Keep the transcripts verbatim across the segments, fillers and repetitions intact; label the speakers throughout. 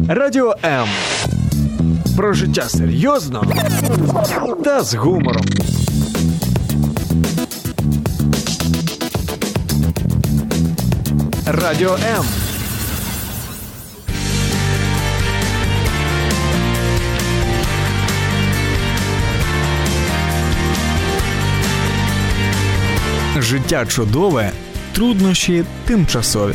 Speaker 1: Радіо М. Про життя серйозно та з гумором. Радіо М. Життя чудове, труднощі тимчасові.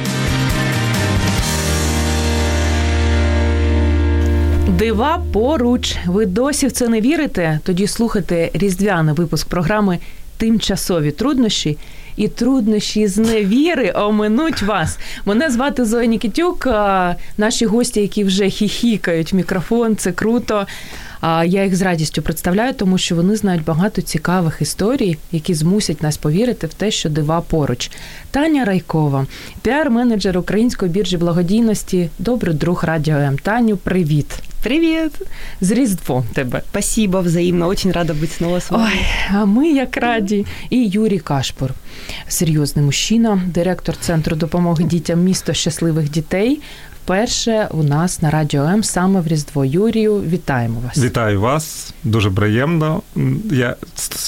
Speaker 2: Дива поруч. Ви досі в це не вірите? Тоді слухайте різдвяний випуск програми «Тимчасові труднощі». І труднощі з невіри оминуть вас. Мене звати Зоя Нікітюк. Наші гості, які вже хіхікають в мікрофон, це круто. Я їх з радістю представляю, тому що вони знають багато цікавих історій, які змусять нас повірити в те, що дива поруч. Таня Райкова, піар-менеджер Української біржі благодійності, добрий друг Радіо М. Таню, привіт.
Speaker 3: Привет!
Speaker 2: З Різдвом тебе.
Speaker 3: Спасибо, взаимно. Очень рада быть снова с вами.
Speaker 2: Ой, а ми як раді. І Юрій Кашпур, серйозний мужчина, директор Центру допомоги дітям «Місто щасливих дітей». Вперше у нас на Радіо М саме в Різдво. Юрію, вітаємо вас.
Speaker 4: Вітаю вас. Дуже приємно. Я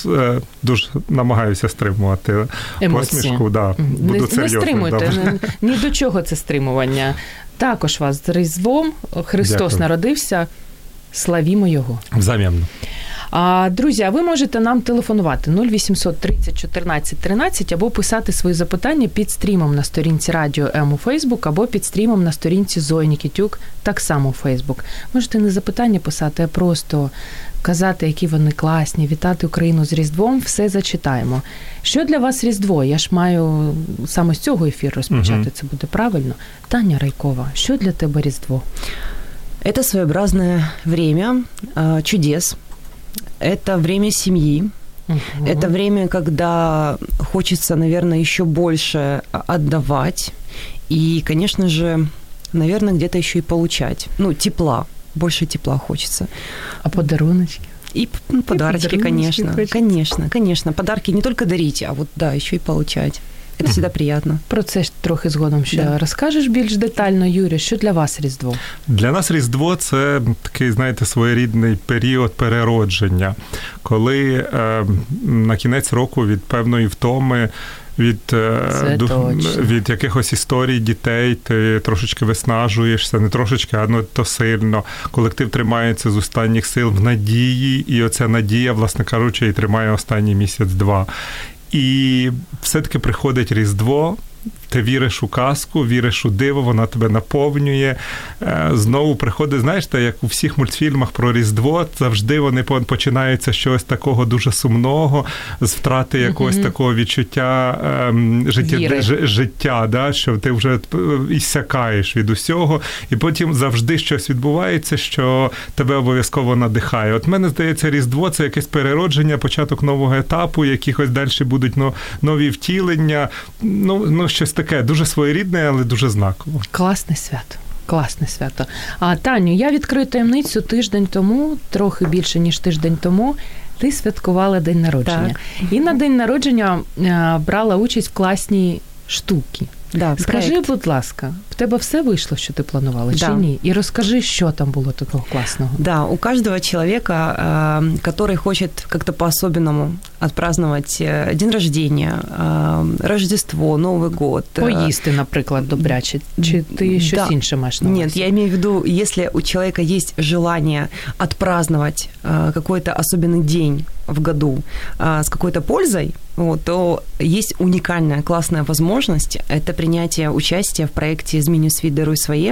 Speaker 4: дуже намагаюся стримувати
Speaker 2: емоції.
Speaker 4: Посмішку. Да, буду
Speaker 2: не,
Speaker 4: серйозним.
Speaker 2: Не стримуйте. Ні до чого це стримування. Також вас з Різдвом. Христос Дякую. Народився. Славімо Його.
Speaker 4: Взаємно.
Speaker 2: А, друзі, а ви можете нам телефонувати нуль вісімсот тридцять чотирнадцять тринадцять або писати свої запитання під стрімом на сторінці Радіо М у Фейсбук або під стрімом на сторінці Зої Нікітюк, так само у Фейсбук. Можете не запитання писати, а просто казати, які вони класні, вітати Україну з Різдвом, все зачитаємо. Що для вас Різдво? Я ж маю саме з цього ефіру розпочати, угу. Це буде правильно. Таня Райкова, що для тебе Різдво?
Speaker 3: Это своеобразное время чудес. Это время семьи. Uh-huh. Это время, когда хочется, наверное, еще больше отдавать. И, конечно же, наверное, где-то еще и получать. Ну, тепла. Больше тепла хочется.
Speaker 2: А подаруночки?
Speaker 3: И ну, подарочки,
Speaker 2: и
Speaker 3: конечно.
Speaker 2: Хочется.
Speaker 3: Конечно, конечно. Подарки не только дарить, а вот, да, еще и получать. Це завжди приємно.
Speaker 2: Про це ж трохи згодом ще да. розкажеш більш детально, Юрій. Що для вас Різдво?
Speaker 4: Для нас Різдво – це такий, знаєте, своєрідний період переродження, коли е, на кінець року від певної втоми, від, ду, від якихось історій дітей ти трошечки виснажуєшся, не трошечки, а ну, то сильно. Колектив тримається з останніх сил в надії, і оця надія, власне кажучи, і тримає останній місяць-два. І все-таки приходить Різдво, ти віриш у казку, віриш у диво, вона тебе наповнює. Знову приходить, знаєш, так, як у всіх мультфільмах про Різдво, завжди вони починаються з чогось такого дуже сумного, з втрати якогось mm-hmm. такого відчуття ем, життя, ж, життя, да, що ти вже іссякаєш від усього, і потім завжди щось відбувається, що тебе обов'язково надихає. От мене здається, Різдво – це якесь переродження, початок нового етапу, якихось далі будуть ну, нові втілення, ну, ну щось таке дуже своєрідне, але дуже знаково.
Speaker 2: Класне свято. Класне свято. А, Таню, я відкрию таємницю тиждень тому, трохи більше, ніж тиждень тому, ти святкувала день народження. Так. І на день народження а, брала участь в класній штуці.
Speaker 3: Да,
Speaker 2: скажи,
Speaker 3: проект.
Speaker 2: будь ласка, в тебе все вийшло, що ти планувала,
Speaker 3: да.
Speaker 2: чи ні? І розкажи, що там було такого класного.
Speaker 3: Да, у каждого человека, который хочет как-то по-особенному отпраздновать день рождения, Рождество, Новый год.
Speaker 2: Поїсти, наприклад, добряче, чи ти щось
Speaker 3: да.
Speaker 2: інше маєш на увазі?
Speaker 3: Нет, я имею в виду, если у человека есть желание отпраздновать какой-то особенный день в году с какой-то пользой, вот, то есть уникальная классная возможность – это принятие участия в проекте «Змінюй світ, даруй своє»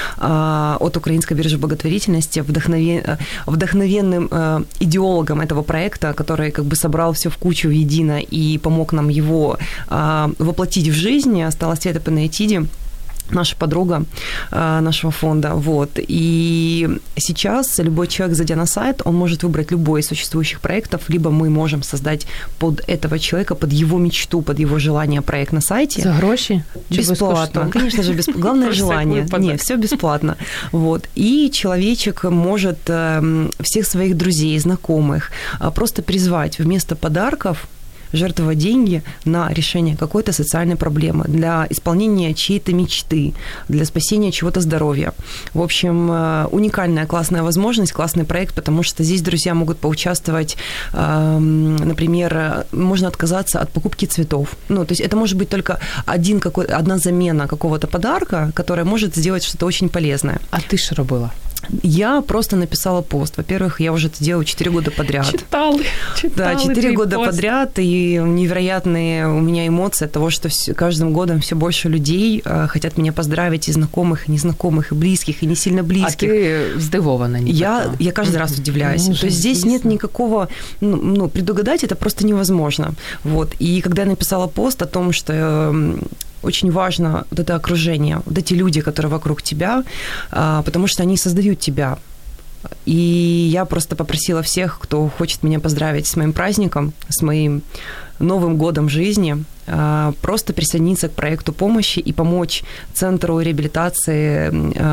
Speaker 3: от Украинской биржи благотворительности, вдохновен, вдохновенным идеологом этого проекта, который как бы собрал все в кучу едино и помог нам его воплотить в жизнь, стала Света Панаитиди, наша подруга нашего фонда. Вот. И сейчас любой человек, зайдя на сайт, он может выбрать любой из существующих проектов, либо мы можем создать под этого человека, под его мечту, под его желание проект на сайте.
Speaker 2: За гроши?
Speaker 3: Бесплатно. Конечно же, бесплатно. Главное желание. Нет, все бесплатно. Вот. И человечек может всех своих друзей, знакомых просто призвать вместо подарков жертвовать деньги на решение какой-то социальной проблемы, для исполнения чьей-то мечты, для спасения чего-то здоровья. В общем, уникальная, классная возможность, классный проект, потому что здесь друзья могут поучаствовать, например, можно отказаться от покупки цветов. Ну, то есть это может быть только один какой, одна замена какого-то подарка, которая может сделать что-то очень полезное.
Speaker 2: А ты что робила?
Speaker 3: Я просто написала пост. Во-первых, я уже это делаю четыре года подряд.
Speaker 2: Читали, читали.
Speaker 3: Да, четыре года пост. Подряд, и невероятные у меня эмоции от того, что каждым годом все больше людей хотят меня поздравить, и знакомых, и незнакомых, и близких, и не сильно близких.
Speaker 2: А ты здивована? Не
Speaker 3: я, я каждый раз удивляюсь. Ну, То есть здесь нет никакого, ну, ну, предугадать это просто невозможно. Вот. И когда я написала пост о том, что очень важно вот это окружение, вот эти люди, которые вокруг тебя, потому что они создают тебя. И я просто попросила всех, кто хочет меня поздравить с моим праздником, с моим Новым годом жизни, просто присоединиться к проекту помощи и помочь Центру реабилитации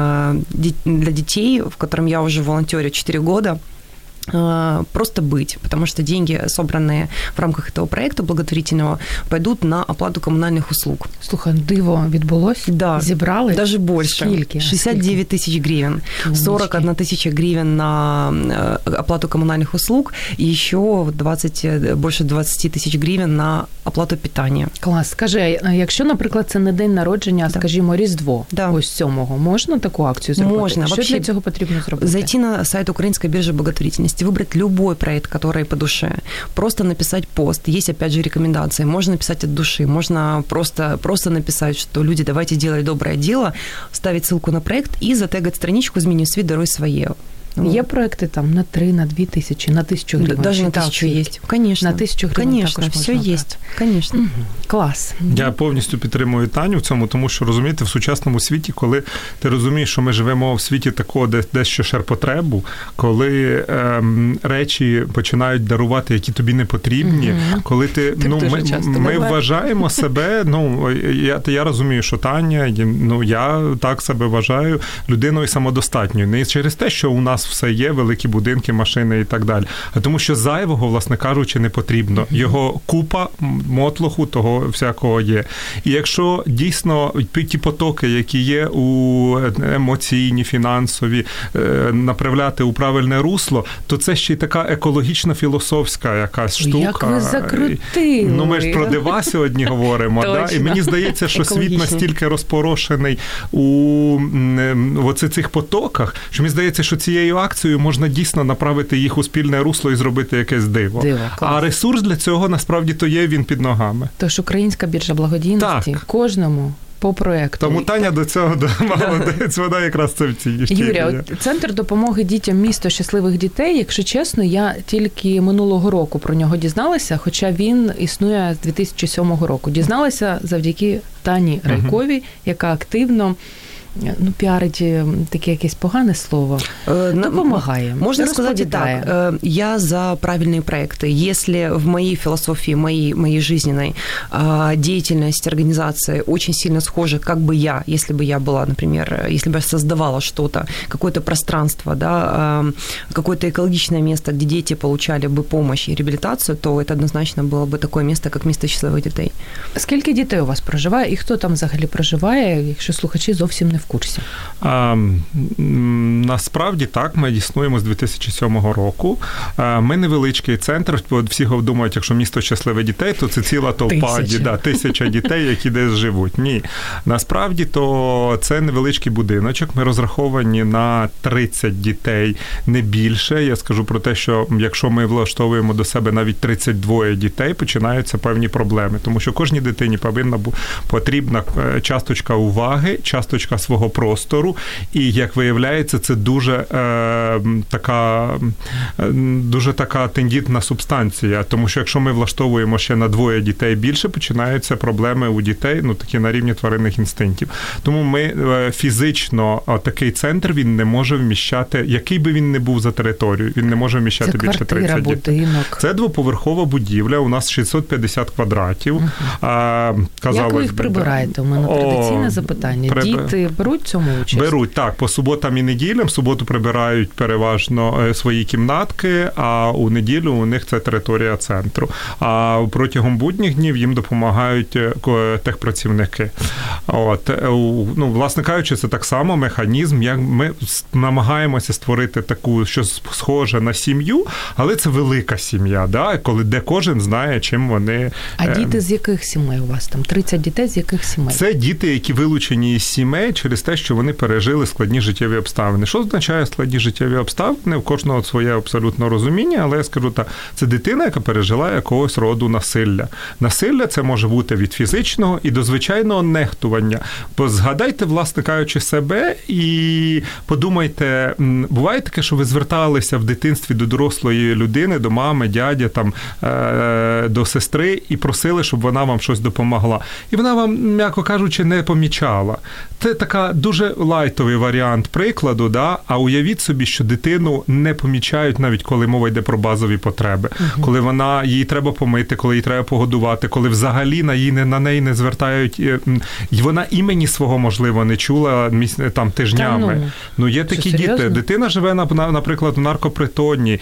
Speaker 3: для детей, в котором я уже волонтерю четыре года, просто быть, потому что деньги, собранные в рамках этого проекта благотворительного, пойдут на оплату коммунальных услуг.
Speaker 2: Слухай, диво відбулось?
Speaker 3: Да.
Speaker 2: Зібрали?
Speaker 3: Даже больше.
Speaker 2: Скільки?
Speaker 3: шестьдесят девять тысяч гривен. сорок одна тысяча гривен на оплату коммунальных услуг и еще двадцать, больше двадцать тысяч гривен на оплату питання.
Speaker 2: Клас. Скажи, а якщо, наприклад, це не день народження, а,
Speaker 3: да.
Speaker 2: скажімо, Різдво,
Speaker 3: да.
Speaker 2: ось сьомого, можна таку акцію зробити?
Speaker 3: Можна.
Speaker 2: Що
Speaker 3: Вообще,
Speaker 2: для цього потрібно зробити?
Speaker 3: Зайти на сайт Украинской биржи благотворительности, выбрать любой проект, который по душе, просто написать пост. Есть, опять же, рекомендации. Можно написать от души, можно просто, просто написать, что люди, давайте делать доброе дело, ставить ссылку на проект и затегать страничку «Змінюй світ, даруй своє».
Speaker 2: Є проекти там на три, на дві тисячі, на тисячу гривень?
Speaker 3: Даже на тисячу есть. Конечно.
Speaker 2: На тисячу гривень
Speaker 3: Конечно,
Speaker 2: також
Speaker 3: все
Speaker 2: можна.
Speaker 3: есть. Конечно.
Speaker 2: Угу. Клас.
Speaker 4: Я повністю підтримую Таню в цьому, тому що, розумієте, в сучасному світі, коли ти розумієш, що ми живемо в світі такого де, дещо ширпотребу, коли ем, речі починають дарувати, які тобі не потрібні, угу. коли ти,
Speaker 2: так
Speaker 4: ну, ми, ми вважаємо себе, ну, я, я розумію, що Таня, ну, я так себе вважаю людиною самодостатньою. Не через те, що у нас все є, великі будинки, машини і так далі. А тому що зайвого, власне кажучи, не потрібно. Його купа, мотлоху, того всякого є. І якщо дійсно ті потоки, які є у емоційні, фінансові, направляти у правильне русло, то це ще й така екологічно-філософська якась штука.
Speaker 2: Як ви закрутили.
Speaker 4: Ну, ми ж про дива сьогодні говоримо. Да? І мені здається, що світ настільки розпорошений у оце цих потоках, що мені здається, що цією акцією можна дійсно направити їх у спільне русло і зробити якесь диво.
Speaker 2: диво
Speaker 4: а ресурс для цього насправді то є, він під ногами.
Speaker 2: Тож Українська біржа благодійності так. кожному по проєкту.
Speaker 4: Тому Таня до цього молодець, вона якраз це втілює.
Speaker 2: Юрія, от Центр допомоги дітям «Місто щасливих дітей», якщо чесно, я тільки минулого року про нього дізналася, хоча він існує з дві тисячі сьомого року. Дізналася завдяки Тані Райковій, угу. яка активно ну, піарить таке якесь погане слово, допомагає.
Speaker 3: Можно сказать так, я за правильные проекты. Если в моей философии, моей, моей жизненной деятельность организации очень сильно схожа, как бы я, если бы я была, например, если бы я создавала что-то, какое-то пространство, да, какое-то экологичное место, где дети получали бы помощь и реабилитацию, то это однозначно было бы такое место, как «Місто щасливих дітей».
Speaker 2: Скільки дітей у вас проживає і хто там взагалі проживає, якщо слухачі зовсім не в курсі?
Speaker 4: А, насправді так, ми існуємо з дві тисячі сьомого року. А, ми невеличкий центр, всі думають, якщо «Місто щасливих дітей», то це ціла толпа, тисяча, да, тисяча дітей, які десь живуть. Ні, насправді то це невеличкий будиночок, ми розраховані на тридцять дітей, не більше. Я скажу про те, що якщо ми влаштовуємо до себе навіть тридцять два дітей, починаються певні проблеми, тому що кожній дитині повинна бути потрібна часточка уваги, часточка свого простору, і, як виявляється, це дуже е, така дуже така тендітна субстанція, тому що якщо ми влаштовуємо ще на двоє дітей більше, починаються проблеми у дітей, ну, такі на рівні тваринних інстинктів. Тому ми е, фізично, такий центр, він не може вміщати, який би він не був за територію, він не може вміщати
Speaker 2: це
Speaker 4: більше
Speaker 2: квартира,
Speaker 4: тридцять дітей.
Speaker 2: Будинок.
Speaker 4: Це двоповерхова будівля, у нас шістсот п'ятдесят квадратів. Uh-huh. А,
Speaker 2: як ви їх прибираєте? У мене традиційне запитання.
Speaker 4: Приб...
Speaker 2: Діти, беруть в цьому участь?
Speaker 4: Беруть, так, по суботам і неділям. В суботу прибирають переважно свої кімнатки, а у неділю у них це територія центру. А протягом будніх днів їм допомагають техпрацівники. От, ну, власне кажучи, це так само механізм, як ми намагаємося створити таку, що схоже на сім'ю, але це велика сім'я, да? Коли де кожен знає, чим вони...
Speaker 2: А діти з яких сімей у вас там? тридцять дітей з яких сімей?
Speaker 4: Це діти, які вилучені із сімей через те, що вони пережили складні життєві обставини. Що означає складні життєві обставини? У кожного своє абсолютно розуміння, але я скажу так, це дитина, яка пережила якогось роду насилля. Насилля це може бути від фізичного і до звичайного нехтування. Бо згадайте, власне кажучи, себе і подумайте, буває таке, що ви зверталися в дитинстві до дорослої людини, до мами, дяді, там, до сестри і просили, щоб вона вам щось допомогла. І вона вам, м'яко кажучи, не помічала. Це така дуже лайтовий варіант прикладу, да? А уявіть собі, що дитину не помічають навіть коли мова йде про базові потреби. Угу. Коли вона, її треба помити, коли її треба погодувати, коли взагалі на, її, на неї не звертають, і вона імені свого, можливо, не чула там тижнями. Ну, ну, є такі
Speaker 2: серйозно?
Speaker 4: Діти. Дитина живе, наприклад, в наркопритоні,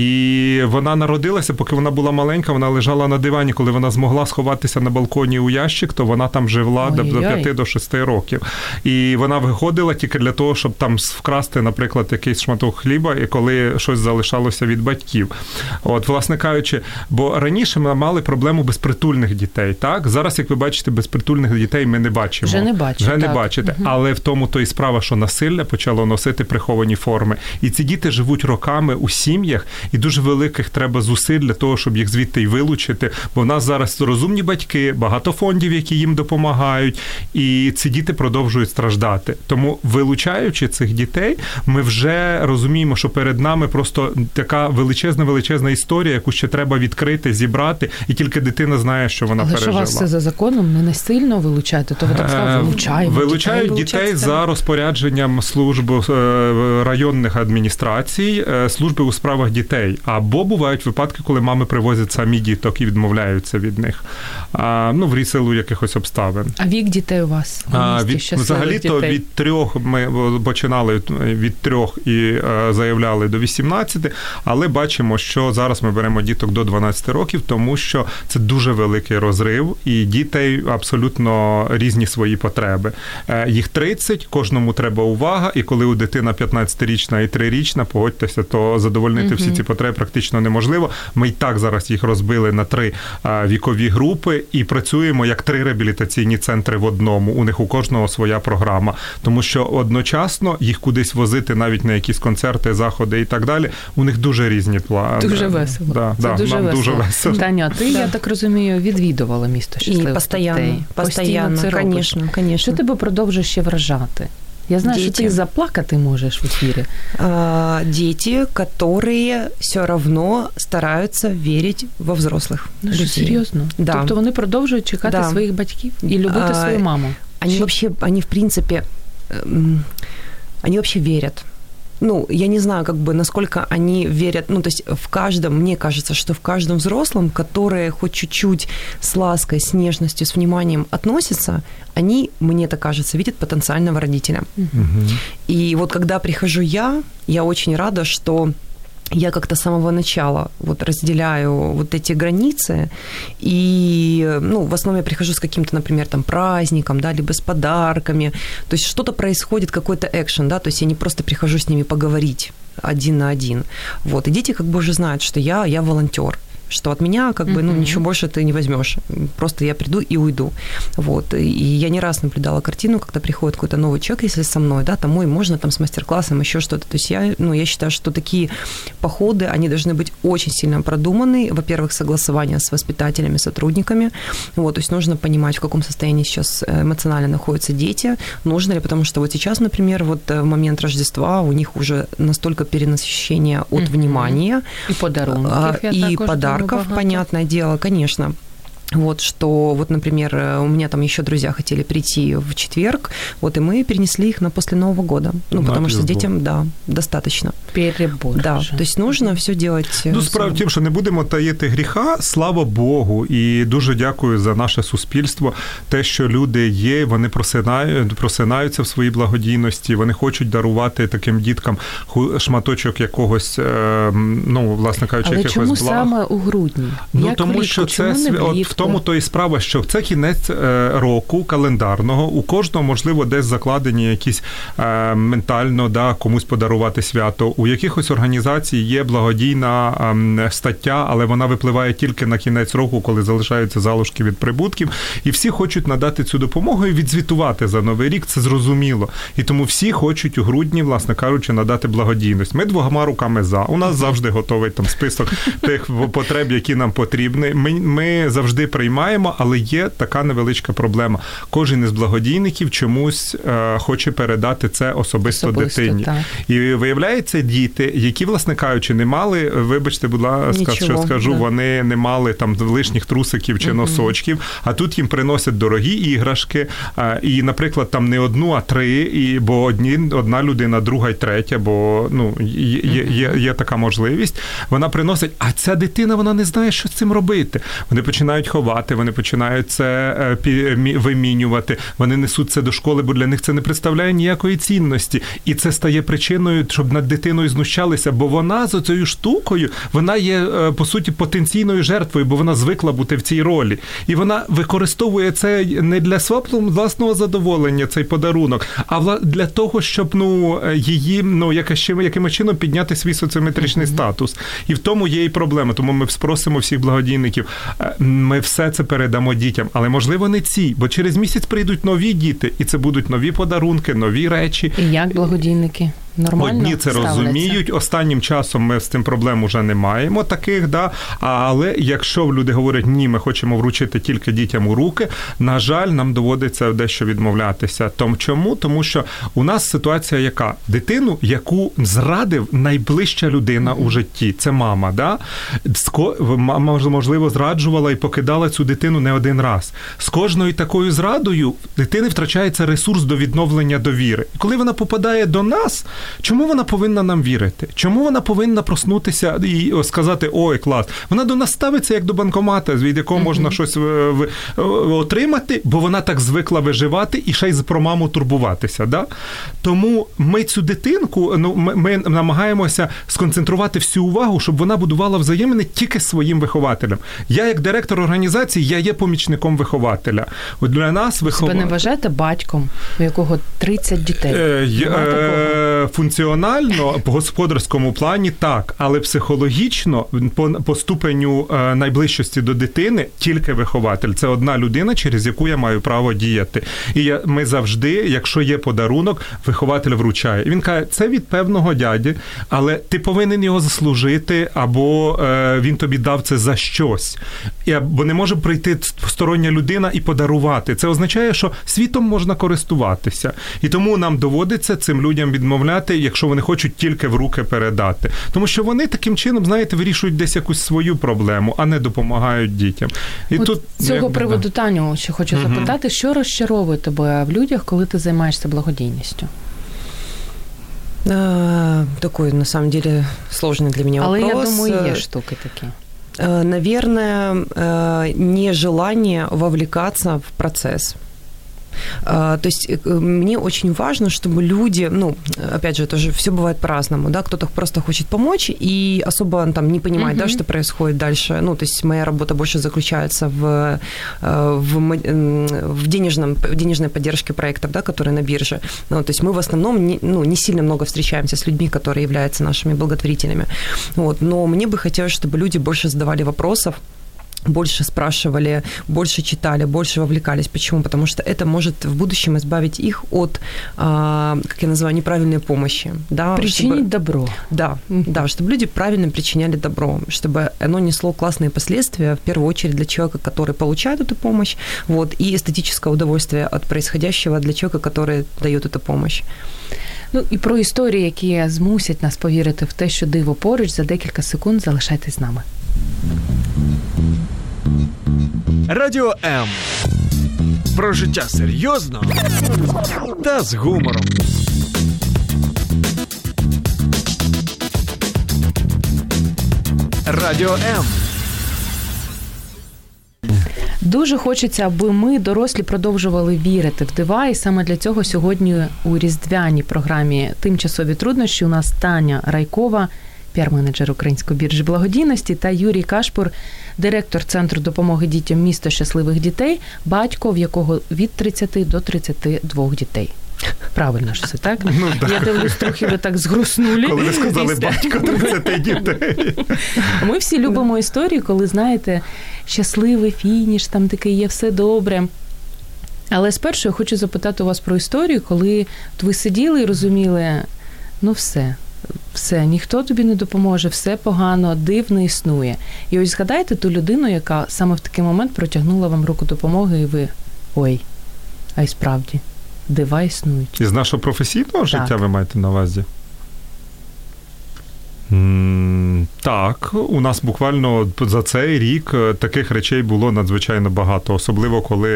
Speaker 4: і вона народилася, поки вона була маленька, вона лежала на дивані, коли вона змогла сховатися на балконі у ящик, то вона там жила до п'яти до шести років. І вона виходила тільки для того, щоб там вкрасти, наприклад, якийсь шматок хліба, і коли щось залишалося від батьків. От, власне кажучи, бо раніше ми мали проблему безпритульних дітей, так? Зараз, як ви бачите, безпритульних дітей ми не бачимо.
Speaker 2: Вже не бачите.
Speaker 4: Вже не бачите. Угу. Але в тому то і справа, що насилля почало носити приховані форми. І ці діти живуть роками у сім'ях, і дуже великих треба зусиль для того, щоб їх звідти й вилучити. Бо в нас зараз розумні батьки, багато фондів, які їм допомагають, і ці діти продовжують страждати. Тому, вилучаючи цих дітей, ми вже розуміємо, що перед нами просто така величезна-величезна історія, яку ще треба відкрити, зібрати, і тільки дитина знає, що вона
Speaker 2: Але
Speaker 4: пережила.
Speaker 2: Але що вас це за законом не насильно вилучаєте? То ви так сказали, вилучаємо.
Speaker 4: Вилучають дітей, дітей за розпорядженням служб районних адміністрацій, служби у справах дітей. Або бувають випадки, коли мами привозять самі діток і відмовляються від них. А, ну, в силу якихось обставин.
Speaker 2: А вік дітей у вас?
Speaker 4: А, від, взагалі-то дітей? Від трьох, ми починали від трьох і а, заявляли до вісімнадцяти, але бачимо, що зараз ми беремо діток до дванадцяти років, тому що це дуже великий розрив, і дітей абсолютно різні свої потреби. Їх тридцять, кожному треба увага, і коли у дитина п'ятнадцятирічна і трирічна, погодьтеся, то задовольнити угу. всі ці потреби практично неможливо. Ми і так зараз їх розбили на три вікові групи і працюємо як три реабілітаційні центри в одному. У них у кожного своя програма. Тому що одночасно їх кудись возити навіть на якісь концерти, заходи і так далі, у них дуже різні плани.
Speaker 2: Дуже весело.
Speaker 4: Да,
Speaker 2: Це
Speaker 4: да,
Speaker 2: дуже,
Speaker 4: нам
Speaker 2: весело.
Speaker 4: дуже весело.
Speaker 2: Таня, ти, да. я так розумію, відвідувала місто щасливих
Speaker 3: постоянно,
Speaker 2: дітей.
Speaker 3: Постійно,
Speaker 2: Постійно це
Speaker 3: конечно,
Speaker 2: робиш.
Speaker 3: конечно.
Speaker 2: Що тебе продовжує ще вражати? Я знаю, Дети. Что ты заплакать можешь в эфире.
Speaker 3: А, дети, которые все равно стараются верить во взрослых
Speaker 2: ну,
Speaker 3: людей.
Speaker 2: Серйозно?
Speaker 3: Да.
Speaker 2: Тобто вони продовжують чекати
Speaker 3: да.
Speaker 2: своїх батьків і любити
Speaker 3: а,
Speaker 2: свою маму?
Speaker 3: Они
Speaker 2: Чи...
Speaker 3: вообще, они в принципе, они вообще верят. Ну, я не знаю, как бы, насколько они верят, ну, то есть в каждом, мне кажется, что в каждом взрослом, который хоть чуть-чуть с лаской, с нежностью, с вниманием относится, они, мне так кажется, видят потенциального родителя. Mm-hmm. И вот когда прихожу я, я очень рада, что я как-то с самого начала вот разделяю вот эти границы, и, ну, в основном я прихожу с каким-то, например, там, праздником, да, либо с подарками, то есть что-то происходит, какой-то экшен, да, то есть я не просто прихожу с ними поговорить один на один, вот, и дети как бы уже знают, что я, я волонтер, что от меня как бы, ну, ничего больше ты не возьмешь, просто я приду и уйду, вот, и я не раз наблюдала картину, когда приходит какой-то новый человек, если со мной, да, там, ой, можно там с мастер-классом, еще что-то, то есть я, ну, я считаю, что такие походы, они должны быть очень сильно продуманы, во-первых, согласование с воспитателями, сотрудниками, вот, то есть нужно понимать, в каком состоянии сейчас эмоционально находятся дети, нужно ли, потому что вот сейчас, например, вот в момент Рождества у них уже настолько перенасыщение от mm-hmm. внимания.
Speaker 2: И подарунков,
Speaker 3: и подарков, понятное дело, конечно. Вот, что, вот, например, у меня там еще друзья хотели прийти в четверг, вот, и мы перенесли их на после Нового года. Ну, на потому что детям, да, достаточно.
Speaker 2: Перебор.
Speaker 3: Да,
Speaker 2: вже.
Speaker 3: то есть нужно все делать.
Speaker 4: Ну, справа в тім, що не будемо таїти гріха, слава Богу, і дуже дякую за наше суспільство, те, що люди є, вони просинають, просинаються в своїй благодійності, вони хочуть дарувати таким діткам шматочок якогось, ну, власне кажучи,
Speaker 2: але
Speaker 4: якихось благ.
Speaker 2: Але чому саме у грудні?
Speaker 4: Ну,
Speaker 2: Як
Speaker 4: тому
Speaker 2: влітку?
Speaker 4: що це,
Speaker 2: от
Speaker 4: в тому то і справа, що це кінець року календарного, у кожного, можливо, десь закладені якісь е, ментально, да, комусь подарувати свято. У якихось організацій є благодійна е, стаття, але вона випливає тільки на кінець року, коли залишаються залишки від прибутків, і всі хочуть надати цю допомогу і відзвітувати за Новий рік, це зрозуміло. І тому всі хочуть у грудні, власне кажучи, надати благодійність. Ми двома руками за. У нас завжди готовий там список тих потреб, які нам потрібні. Ми, ми завжди приймаємо, але є така невеличка проблема. Кожен із благодійників чомусь е, хоче передати це особисто, особисто дитині. Так. І виявляється, діти, які, власне кажучи, не мали, вибачте, будь ласка, Нічого, що скажу, да. вони не мали там лишніх трусиків чи mm-hmm. носочків, а тут їм приносять дорогі іграшки, е, і, наприклад, там не одну, а три, і, бо одні, одна людина, друга й третя, бо ну, є, є, є, є така можливість. Вона приносить, а ця дитина, вона не знає, що з цим робити. Вони починають ховати, вони починають це вимінювати, вони несуть це до школи, бо для них це не представляє ніякої цінності. І це стає причиною, щоб над дитиною знущалися, бо вона за цією штукою, вона є, по суті, потенційною жертвою, бо вона звикла бути в цій ролі. І вона використовує це не для свого власного задоволення, цей подарунок, а для того, щоб ну, її ну, якимось чином підняти свій соціометричний mm-hmm. статус. І в тому є і проблема. Тому ми спросимо всіх благодійників, ми все це передамо дітям, але, можливо, не ці, бо через місяць прийдуть нові діти, і це будуть нові подарунки, нові речі.
Speaker 2: І як благодійники? Нормально
Speaker 4: Одні це ставляться. Розуміють, останнім часом ми з цим проблем уже не маємо таких, да, але якщо люди говорять, ні, ми хочемо вручити тільки дітям у руки, на жаль, нам доводиться дещо відмовлятися. Тому чому? Тому що у нас ситуація яка? Дитину, яку зрадив найближча людина у житті, це мама, да? Мама, можливо, зраджувала і покидала цю дитину не один раз. З кожною такою зрадою в дитини втрачається ресурс до відновлення довіри. І коли вона попадає до нас, чому вона повинна нам вірити? Чому вона повинна проснутися і сказати, ой, клас? Вона до нас ставиться як до банкомата, від якого mm-hmm. можна щось отримати, бо вона так звикла виживати і ще й про маму турбуватися. Да? Тому ми цю дитинку, ну, ми, ми намагаємося сконцентрувати всю увагу, щоб вона будувала взаємини тільки з своїм вихователем. Я, як директор організації, я є помічником вихователя. От для нас вихов...
Speaker 2: Себе не вважаєте батьком, у якого тридцять дітей?
Speaker 4: Е, е, функціонально, по господарському плані так, але психологічно, по, по ступеню е, найближчості до дитини, тільки вихователь. Це одна людина, через яку я маю право діяти. І я, ми завжди, якщо є подарунок, вихователь вручає. І він каже, це від певного дяді, але ти повинен його заслужити, або е, він тобі дав це за щось. І, бо не може прийти стороння людина і подарувати. Це означає, що світом можна користуватися. І тому нам доводиться цим людям відмовляти, якщо вони хочуть тільки в руки передати. Тому що вони таким чином, знаєте, вирішують десь якусь свою проблему, а не допомагають дітям. І
Speaker 2: от
Speaker 4: тут
Speaker 2: цього
Speaker 4: якби,
Speaker 2: приводу,
Speaker 4: да.
Speaker 2: Таню, ще хочу угу. запитати, що розчаровує тебе в людях, коли ти займаєшся благодійністю?
Speaker 3: А, такой, на самом деле, сложный для меня
Speaker 2: Але
Speaker 3: вопрос.
Speaker 2: Але, я думаю, є штуки такі.
Speaker 3: Наверное, нежелание вовлекаться в процесс. То есть мне очень важно, чтобы люди, ну, опять же, тоже все бывает по-разному, да, кто-то просто хочет помочь и особо там не понимает, uh-huh. да, что происходит дальше. Ну, то есть моя работа больше заключается в, в, в, денежном, в денежной поддержке проектов, да, которые на бирже. Ну, то есть мы в основном не, ну, не сильно много встречаемся с людьми, которые являются нашими благотворителями. Вот. Но мне бы хотелось, чтобы люди больше задавали вопросов, больше спрашивали, больше читали, больше вовлекались. Почему? Потому что это может в будущем избавить их от, а, как я называю, неправильной помощи. Да,
Speaker 2: причинить чтобы, добро.
Speaker 3: Да, mm-hmm. да, чтобы люди правильно причиняли добро, чтобы оно несло классные последствия, в первую очередь для человека, который получает эту помощь, вот, и эстетическое удовольствие от происходящего для человека, который дает эту помощь.
Speaker 2: Ну, і про історії, які змусять нас повірити в те, що диво поруч, за декілька секунд залишайтесь з нами.
Speaker 1: Радіо М. Про життя серйозно та з гумором. Радіо М.
Speaker 2: Дуже хочеться, аби ми, дорослі, продовжували вірити в дива, і саме для цього сьогодні у різдвяній програмі «Тимчасові труднощі» у нас Таня Райкова, піар-менеджер Української біржі благодійності, та Юрій Кашпур, директор Центру допомоги дітям «Місто щасливих дітей», батько, в якого від тридцяти до тридцяти двох дітей. Правильно ж все, так?
Speaker 4: Ну, так.
Speaker 2: Я дивлюсь, трохи ви так згруснули.
Speaker 4: Коли ви сказали батько тридцяти дітей.
Speaker 2: Ми всі любимо історії, коли, знаєте, щасливий фініш, там таке є, все добре. Але спершу я хочу запитати у вас про історію, коли ви сиділи і розуміли, ну все, все, ніхто тобі не допоможе, все погано, див не існує. І ось згадайте ту людину, яка саме в такий момент протягнула вам руку допомоги, і ви, ой, а й справді, дива існують.
Speaker 4: Із нашого професійного життя
Speaker 2: Так.
Speaker 4: ви маєте на увазі? М, Так, у нас буквально за цей рік таких речей було надзвичайно багато, особливо коли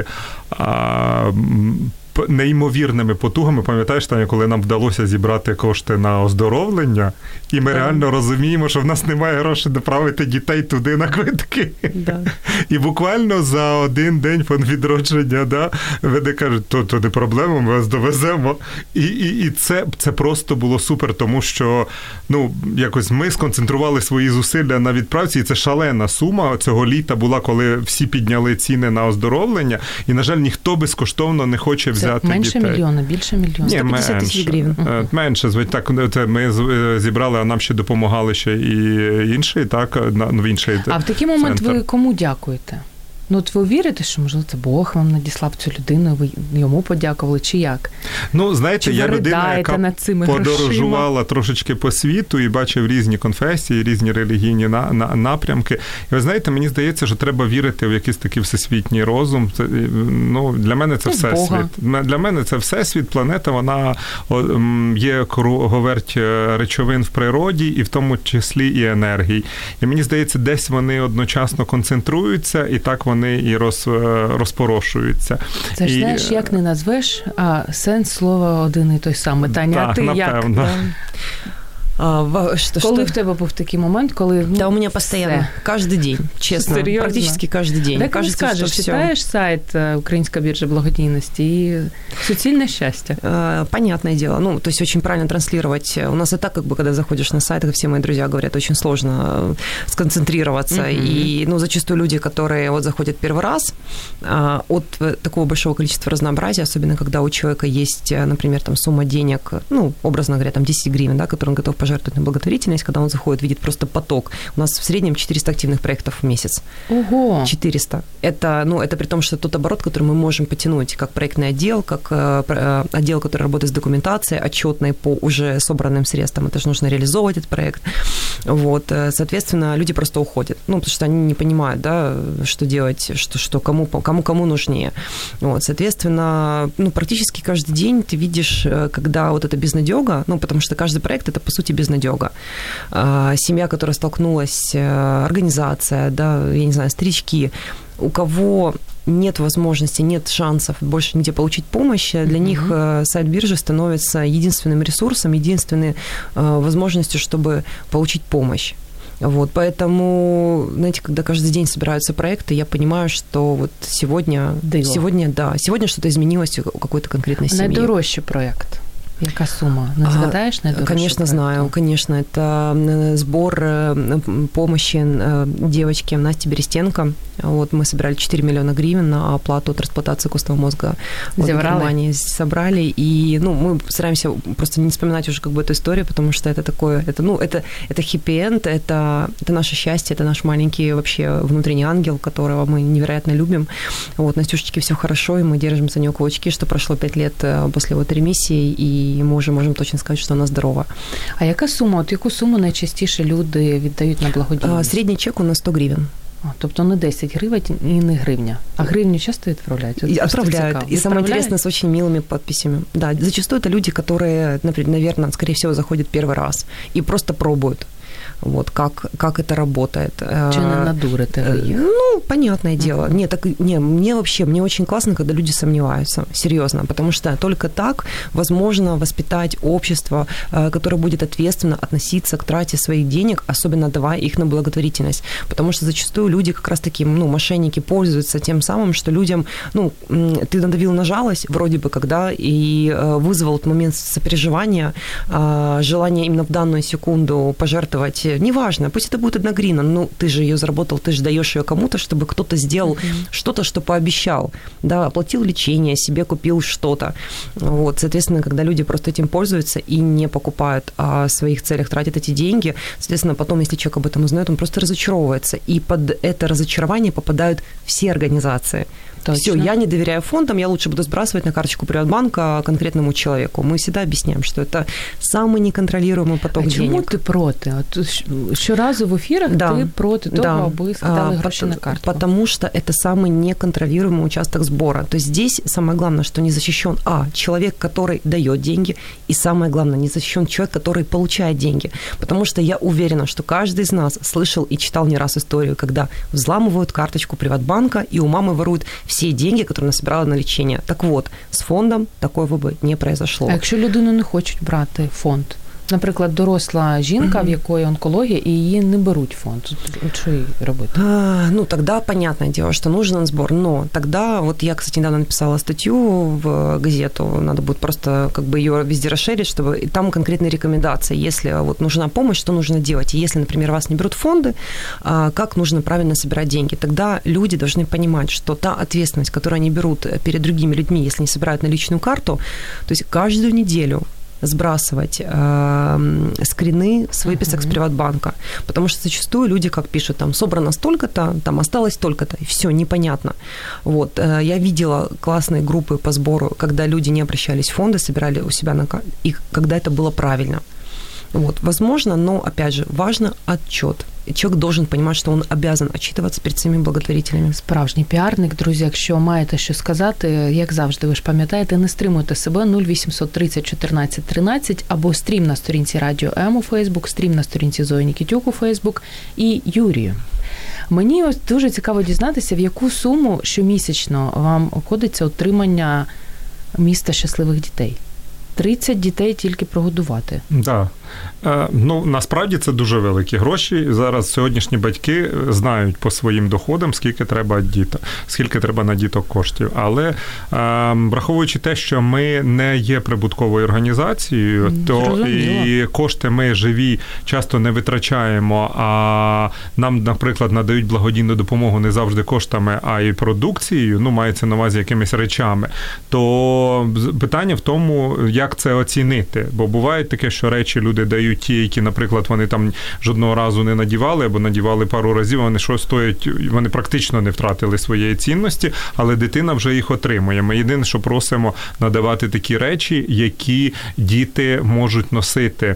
Speaker 4: а, неймовірними потугами, пам'ятаєш, Таня, коли нам вдалося зібрати кошти на оздоровлення, і ми
Speaker 2: Да.
Speaker 4: реально розуміємо, що в нас немає грошей доправити дітей туди на квитки.
Speaker 2: Да.
Speaker 4: І буквально за один день фонд відродження, да, вони кажуть, то, то не проблема, ми вас довеземо. І, і, і це, це просто було супер, тому що ну, якось ми сконцентрували свої зусилля на відправці, і це шалена сума цього літа була, коли всі підняли ціни на оздоровлення, і, на жаль, ніхто безкоштовно не хоче взяти
Speaker 2: Це менше
Speaker 4: дітей.
Speaker 2: мільйона, більше мільйона.
Speaker 4: Ні,
Speaker 3: сто п'ятдесят тисяч гривень.
Speaker 4: Менше, менше звуть, так, це ми зібрали, а нам ще допомагали ще і інший, так, в інший
Speaker 2: А в такий момент
Speaker 4: центр.
Speaker 2: ви кому дякуєте? Ну, от ви вірите, що, можливо, це Бог вам надіслав цю людину, ви йому подякували, чи як?
Speaker 4: Ну, знаєте,
Speaker 2: Чи ви
Speaker 4: я людина,
Speaker 2: ридаєте
Speaker 4: яка
Speaker 2: над цими
Speaker 4: подорожувала
Speaker 2: грошима?
Speaker 4: трошечки по світу і бачив різні конфесії, різні релігійні на, на, напрямки. І ви знаєте, мені здається, що треба вірити в якийсь такий всесвітній розум. Це, ну, для мене це
Speaker 2: Ну,
Speaker 4: всесвіт.
Speaker 2: Бога.
Speaker 4: Для мене це всесвіт, планета, вона о, м, є круговерть речовин в природі, і в тому числі і енергій. І мені здається, десь вони одночасно концентруються, і так вони і роз, розпорошуються.
Speaker 2: Це ж,
Speaker 4: І,
Speaker 2: знаєш, як не назвеш, а сенс слова один і той самий. Таня,
Speaker 4: Так,
Speaker 2: а ти
Speaker 4: напевно.
Speaker 2: як?
Speaker 3: А, в- что,
Speaker 2: Коли
Speaker 3: что?
Speaker 2: в тебе був такий момент, коли... Ну,
Speaker 3: Да, у меня постоянно,
Speaker 2: все.
Speaker 3: каждый день, честно,
Speaker 2: Серьезно?
Speaker 3: практически каждый день.
Speaker 2: Так не
Speaker 3: Кажется,
Speaker 2: скажеш,
Speaker 3: что всё.
Speaker 2: читаєш сайт е, Українська біржа благодійності і суцільне щастя.
Speaker 3: Э, Понятное дело. Ну, то есть очень правильно транслировать. У нас и так, как бы, когда заходишь на сайт, как все мои друзья говорят, очень сложно э, сконцентрироваться.
Speaker 2: Мгм.
Speaker 3: И, ну, зачастую люди, которые вот заходят первый раз, а, от э, такого большого количества разнообразия, особенно когда у человека есть, э, например, там сумма денег, ну, образно говоря, там десять гривен, да, которые он готов пожертвовать на благотворительность, когда он заходит, видит просто поток. У нас в среднем четыреста активных проектов в месяц.
Speaker 2: Ого!
Speaker 3: четыреста. Это, ну, это при том, что тот оборот, который мы можем потянуть, как проектный отдел, как э, э, отдел, который работает с документацией отчетной по уже собранным средствам. Это же нужно реализовывать этот проект. Вот, э, соответственно, люди просто уходят. Ну, потому что они не понимают, да, что делать, что, что кому, кому, кому нужнее. Вот, соответственно, ну, практически каждый день ты видишь, э, когда вот эта безнадёга, ну, потому что каждый проект – это, по сути, безнадёга. Э, Семья, которая столкнулась, э, организация, да, я не знаю, старички, у кого нет возможности, нет шансов больше нигде получить помощь, для mm-hmm. них сайт биржи становится единственным ресурсом, единственной возможностью, чтобы получить помощь. Вот, поэтому, знаете, когда каждый день собираются проекты, я понимаю, что вот сегодня,
Speaker 2: Дыло.
Speaker 3: сегодня, да, сегодня что-то изменилось у какой-то конкретной семьи.
Speaker 2: Найдорожчий проєкт. Яка сума? Не згадаєш найдорожчий
Speaker 3: Конечно,
Speaker 2: проєкт?
Speaker 3: знаю, конечно. Это сбор помощи девочке Насте Берестенко. Вот мы собирали четыре миллиона гривен на оплату трансплантации костного мозга в Германии. Собрали. И, ну, мы стараемся просто не вспоминать уже как бы эту историю, потому что это такое, это, ну, это, это хэппи-энд, это, это наше счастье, это наш маленький вообще внутренний ангел, которого мы невероятно любим. Вот, Настюшечке все хорошо, и мы держим за нее кулачки, что прошло пять лет после вот ремиссии, и мы уже можем точно сказать, что она здорова.
Speaker 2: А яка сума? От яку суму найчастіше люди віддають на благодійність?
Speaker 3: Средний чек у нас сто гривен.
Speaker 2: А, тобто не десять гривень і не гривня. А гривню часто відправляють? От
Speaker 3: И
Speaker 2: просто
Speaker 3: отправляют.
Speaker 2: цікаво.
Speaker 3: И самое
Speaker 2: Відправляють?
Speaker 3: интересное, с очень милыми подписями. Да, зачастую это люди, которые, например, наверное, скорее всего, заходят первый раз и просто пробуют. вот, как, как это работает.
Speaker 2: Чи не надурите вы их?
Speaker 3: Ну, понятное дело. Uh-huh. Нет, так, не, мне вообще, мне очень классно, когда люди сомневаются, серьезно, потому что только так возможно воспитать общество, которое будет ответственно относиться к трате своих денег, особенно отдавая их на благотворительность, потому что зачастую люди как раз-таки, ну, мошенники пользуются тем самым, что людям, ну, ты надавил на жалость, вроде бы, когда и вызвал этот момент сопереживания, желание именно в данную секунду пожертвовать, неважно, пусть это будет одна гривна, ну, ты же ее заработал, ты же даешь ее кому-то, чтобы кто-то сделал mm-hmm. что-то, что пообещал, да, оплатил лечение, себе купил что-то. Вот, соответственно, когда люди просто этим пользуются и не покупают, а в своих целях тратят эти деньги, соответственно, потом, если человек об этом узнает, он просто разочаровывается, и под это разочарование попадают все организации. Все, я не доверяю фондам, я лучше буду сбрасывать на карточку Приватбанка конкретному человеку. Мы всегда объясняем, что это самый неконтролируемый поток
Speaker 2: а
Speaker 3: денег.
Speaker 2: Чому ти проти? От щоразу в ефірах да. ти проти того, да. аби скидали а, гроші
Speaker 3: потому,
Speaker 2: на картку.
Speaker 3: Потому что это самый неконтролируемый участок сбора. То есть здесь самое главное, что не защищен, а, человек, который дает деньги, и самое главное, не защищен человек, который получает деньги. Потому что я уверена, что каждый из нас слышал и читал не раз историю, когда взламывают карточку Приватбанка, и у мамы воруют все деньги, которые она собирала на лечение. Так вот, з фондом такого би не произошло.
Speaker 2: А якщо людину не хочуть брати фонд? Наприклад, доросла жінка, mm-hmm. в якої онкологія, і її не беруть фонд. Що їй робити?
Speaker 3: А, ну, тогда понятное дело, что нужен сбор. Но тогда, вот я, кстати, недавно написала статью в газету, надо будет просто как бы ее везде расширить, чтобы... И там конкретные рекомендации. Если вот нужна помощь, что нужно делать? И если, например, вас не берут фонды, как нужно правильно собирать деньги? Тогда люди должны понимать, что та ответственность, которую они берут перед другими людьми, если они собирают на личную карту, то есть каждую неделю сбрасывать э, скрины с выписок uh-huh. с Приватбанка, потому что зачастую люди, как пишут, там, собрано столько-то, там, осталось столько-то, и всё, непонятно. Вот, э, я видела классные группы по сбору, когда люди не обращались в фонды, собирали у себя на карту, и когда это было правильно. Вот, возможно, но, опять же, важно отчёт. Человек должен понимати, що він обязан отчитуватися перед цими благотворителями.
Speaker 2: Справжній піарник, друзі, якщо маєте що сказати, як завжди, ви ж пам'ятаєте, не стримуйте себе, нуль вісімсот тридцять чотирнадцять тринадцять, або стрім на сторінці Радіо М у Фейсбук, стрім на сторінці Зої Нікітюк у Фейсбук і Юрію. Мені ось дуже цікаво дізнатися, в яку суму щомісячно вам обходиться отримання міста щасливих дітей. тридцять дітей тільки прогодувати.
Speaker 4: Так. Да. Ну, насправді це дуже великі гроші. Зараз сьогоднішні батьки знають по своїм доходам, скільки треба діток, скільки треба на діток коштів. Але враховуючи те, що ми не є прибутковою організацією, то Зрозуміло. І кошти ми живі часто не витрачаємо, а нам, наприклад, надають благодійну допомогу не завжди коштами, а й продукцією, ну, мається на увазі якимись речами, то питання в тому, як це оцінити. Бо буває таке, що речі люди дають ті, які, наприклад, вони там жодного разу не надівали, або надівали пару разів, вони що стоять, вони практично не втратили своєї цінності, але дитина вже їх отримує. Ми єдине, що просимо надавати такі речі, які діти можуть носити,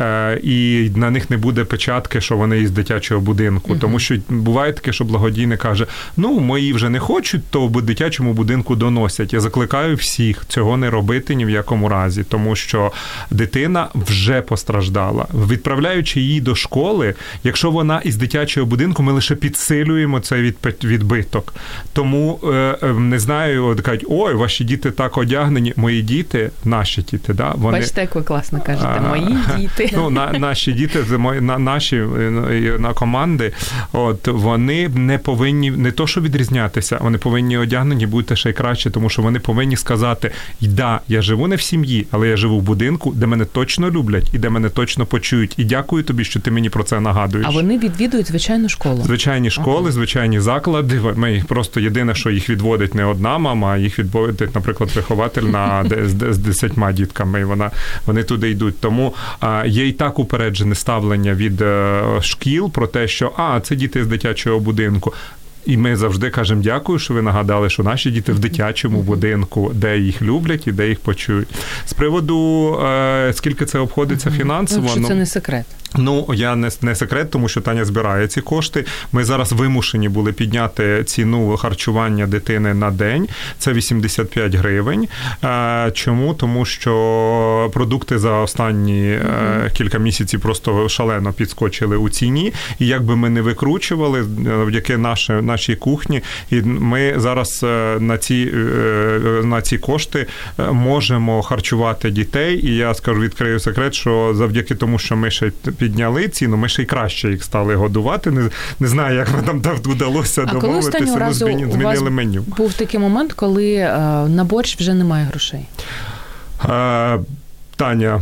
Speaker 4: і на них не буде печатки, що вони із дитячого будинку. Uh-huh. Тому що буває таке, що благодійник каже, ну, мої вже не хочуть, то в дитячому будинку доносять. Я закликаю всіх цього не робити ні в якому разі, тому що дитина вже постраждала. Відправляючи її до школи, якщо вона із дитячого будинку, ми лише підсилюємо цей відбиток. Тому, не знаю, кажуть, ой, ваші діти так одягнені. Мої діти, наші діти, да? Вони...
Speaker 2: Бачите, як ви класно кажете, мої діти.
Speaker 4: Ну, на, наші діти, на, наші на команди, от, вони не повинні, не то, що відрізнятися, вони повинні одягнені бути ще й краще, тому що вони повинні сказати, да, я живу не в сім'ї, але я живу в будинку, де мене точно люблять і де мене точно почують. І дякую тобі, що ти мені про це нагадуєш.
Speaker 2: А вони відвідують звичайну школу?
Speaker 4: Звичайні школи, ага. звичайні заклади. Ми їх просто єдине, що їх відводить не одна мама, а їх відводить, наприклад, вихователь на, з, з десятьма дітками. І вона, вони туди йдуть. Тому а, є і так упереджене ставлення від а, шкіл про те, що а, це діти з дитячого будинку. І ми завжди кажемо дякую, що ви нагадали, що наші діти в дитячому будинку, де їх люблять і де їх почують. З приводу, е, скільки це обходиться mm-hmm. фінансово...
Speaker 2: Якщо це не секрет.
Speaker 4: Ну, я не, не секрет, тому що Таня збирає ці кошти. Ми зараз вимушені були підняти ціну харчування дитини на день. Це вісімдесят п'ять гривень. Чому? Тому що продукти за останні mm-hmm. кілька місяців просто шалено підскочили у ціні. І як би ми не викручували, завдяки нашій, нашій кухні, і ми зараз на ці, на ці кошти можемо харчувати дітей. І я скажу, відкрию секрет, що завдяки тому, що ми ще підняли ціну, ми ще й краще їх стали годувати. Не, не знаю, як нам там вдалося
Speaker 2: а
Speaker 4: домовитися, ми змінили меню.
Speaker 2: Був такий момент, коли е, на борщ вже немає грошей?
Speaker 4: А, Таня,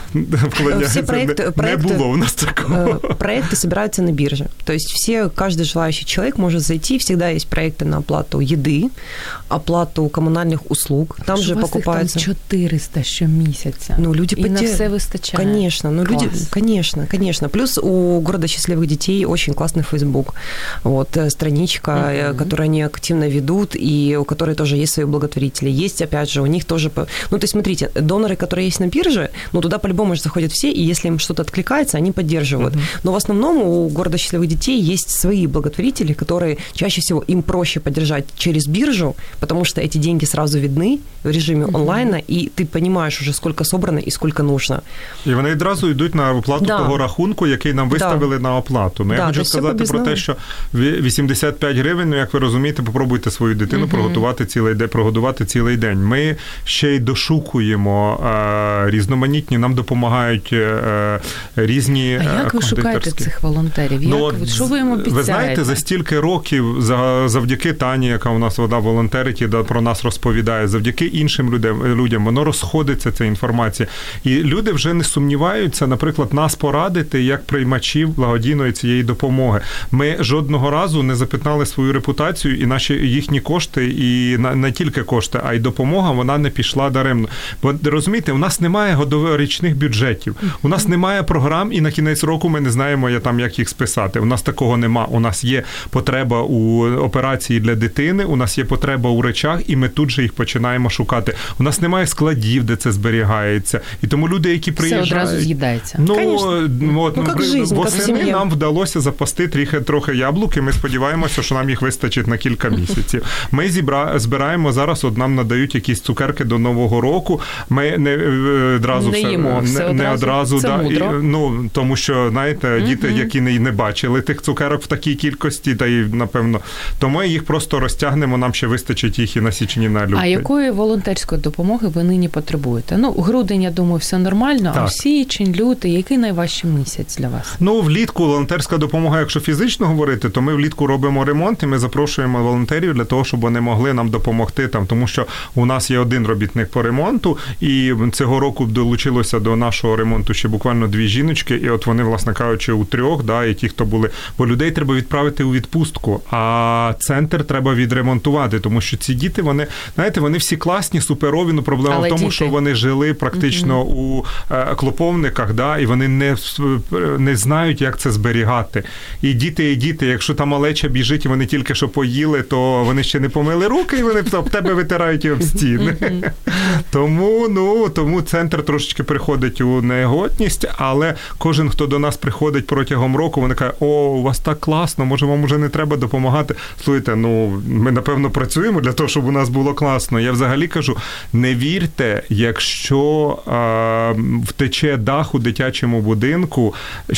Speaker 3: все проекты,
Speaker 4: не,
Speaker 3: проекты,
Speaker 4: не было у нас такого.
Speaker 3: Проекты собираются на бирже. То есть все, каждый желающий человек может зайти, всегда есть проекты на оплату еды, оплату коммунальных услуг. Там же покупается...
Speaker 2: Там чотириста щомісяця.
Speaker 3: Ну, люди
Speaker 2: и
Speaker 3: поте...
Speaker 2: на все выстачает.
Speaker 3: Конечно, ну, люди... конечно, конечно. Плюс у города счастливых детей очень классный Facebook. Вот, страничка, uh-huh. которую они активно ведут, и у которой тоже есть свои благотворители. Есть, опять же, у них тоже... Ну, то есть, смотрите, доноры, которые есть на бирже, ну, туда по-любому же заходят все, и если им что-то откликается, они поддерживают. Uh-huh. Но в основном у города счастливых детей есть свои благотворители, которые чаще всего им проще поддержать через биржу, потому что эти деньги сразу видны в режиме uh-huh. онлайна, и ты понимаешь уже, сколько собрано и сколько нужно.
Speaker 4: І вони відразу йдуть на оплату
Speaker 3: да.
Speaker 4: того рахунку, який нам виставили да. на оплату. Ну, я да, хочу сказати про те, що вісімдесят п'ять гривень, ну, як ви розумієте, попробуйте свою дитину uh-huh. приготувати цілий день, прогодувати цілий день. Ми ще й дошукуємо е, різноманітні, нам допомагають е, різні
Speaker 2: кондитерські. А як ви шукаєте цих волонтерів? Як, ну, що ви їм обіцяєте?
Speaker 4: Ви знаєте, за стільки років, завдяки Тані, яка у нас вода волонтерить і про нас розповідає, завдяки іншим людям, людям, воно розходиться, ця інформація. І люди вже не сумніваються, наприклад, нас порадити як приймачів благодійної цієї допомоги. Ми жодного разу не запятнали свою репутацію, і наші їхні кошти, і не тільки кошти, а й допомога, вона не пішла даремно. Бо, розумієте, у нас немає годоврічних бюджетів, у нас немає програм, і на кінець року ми не знаємо, я там, як їх списати. У нас такого нема. У нас є потреба у операції для дитини, у нас є потреба у речах, і ми тут же їх починаємо шукати. У нас немає складів, де це зберігається. І тому люди, які приїжджають...
Speaker 2: Все одразу з'їдається.
Speaker 4: Ну, от,
Speaker 3: ну
Speaker 4: ми,
Speaker 3: жизнь,
Speaker 4: восени нам вдалося запасти трохи, трохи яблук, і ми сподіваємося, що нам їх вистачить на кілька місяців. Ми зібра... збираємо зараз, от нам надають якісь цукерки до Нового року. Ми не одразу
Speaker 2: не
Speaker 4: все,
Speaker 2: їмо, все
Speaker 4: не,
Speaker 2: одразу.
Speaker 4: не одразу,
Speaker 2: це
Speaker 4: да,
Speaker 2: мудро.
Speaker 4: І, ну, тому що, знаєте, mm-hmm. діти, які не, не бачили тих цукерок в такій кількості, та й, напевно, то ми їх просто розтягнемо, нам ще вистачить їх і на січні, на лютий.
Speaker 2: А якої волонтерської допомоги ви нині потребуєте? Ну, грудень, я думаю, все нормально, так. А січень, лютий, який найважчий місяць для вас?
Speaker 4: Ну, влітку волонтерська допомога, якщо фізично говорити, то ми влітку робимо ремонт, і ми запрошуємо волонтерів для того, щоб вони могли нам допомогти там, тому що у нас є один робітник по ремонту, і цього року долучилося до нашого ремонту ще буквально дві жіночки, і от вони, власне кажучи, у трьох, да, і ті, хто були, бо людей треба відправити у відпустку, а центр треба відремонтувати, тому що ці діти, вони, знаєте, вони всі класні, суперові, ну проблема
Speaker 2: але
Speaker 4: в тому,
Speaker 2: діти...
Speaker 4: що вони жили практично mm-hmm. у е, клоповниках, да, і вони не, не знають, як це зберігати. І діти, і діти, якщо там малеча біжить, і вони тільки що поїли, то вони ще не помили руки, і вони об тебе витирають і об стіни. Mm-hmm. Тому, ну, тому центр трошечки приходить у негодність, але кожен, хто до нас приходить протягом року, вони кажуть, о, у вас так класно, може вам уже не треба допомагати. Слухайте, ну, ми, напевно, працюємо для того, щоб у нас було класно. Я взагалі кажу, не вірте, якщо а, втече дах у дитячому будинку,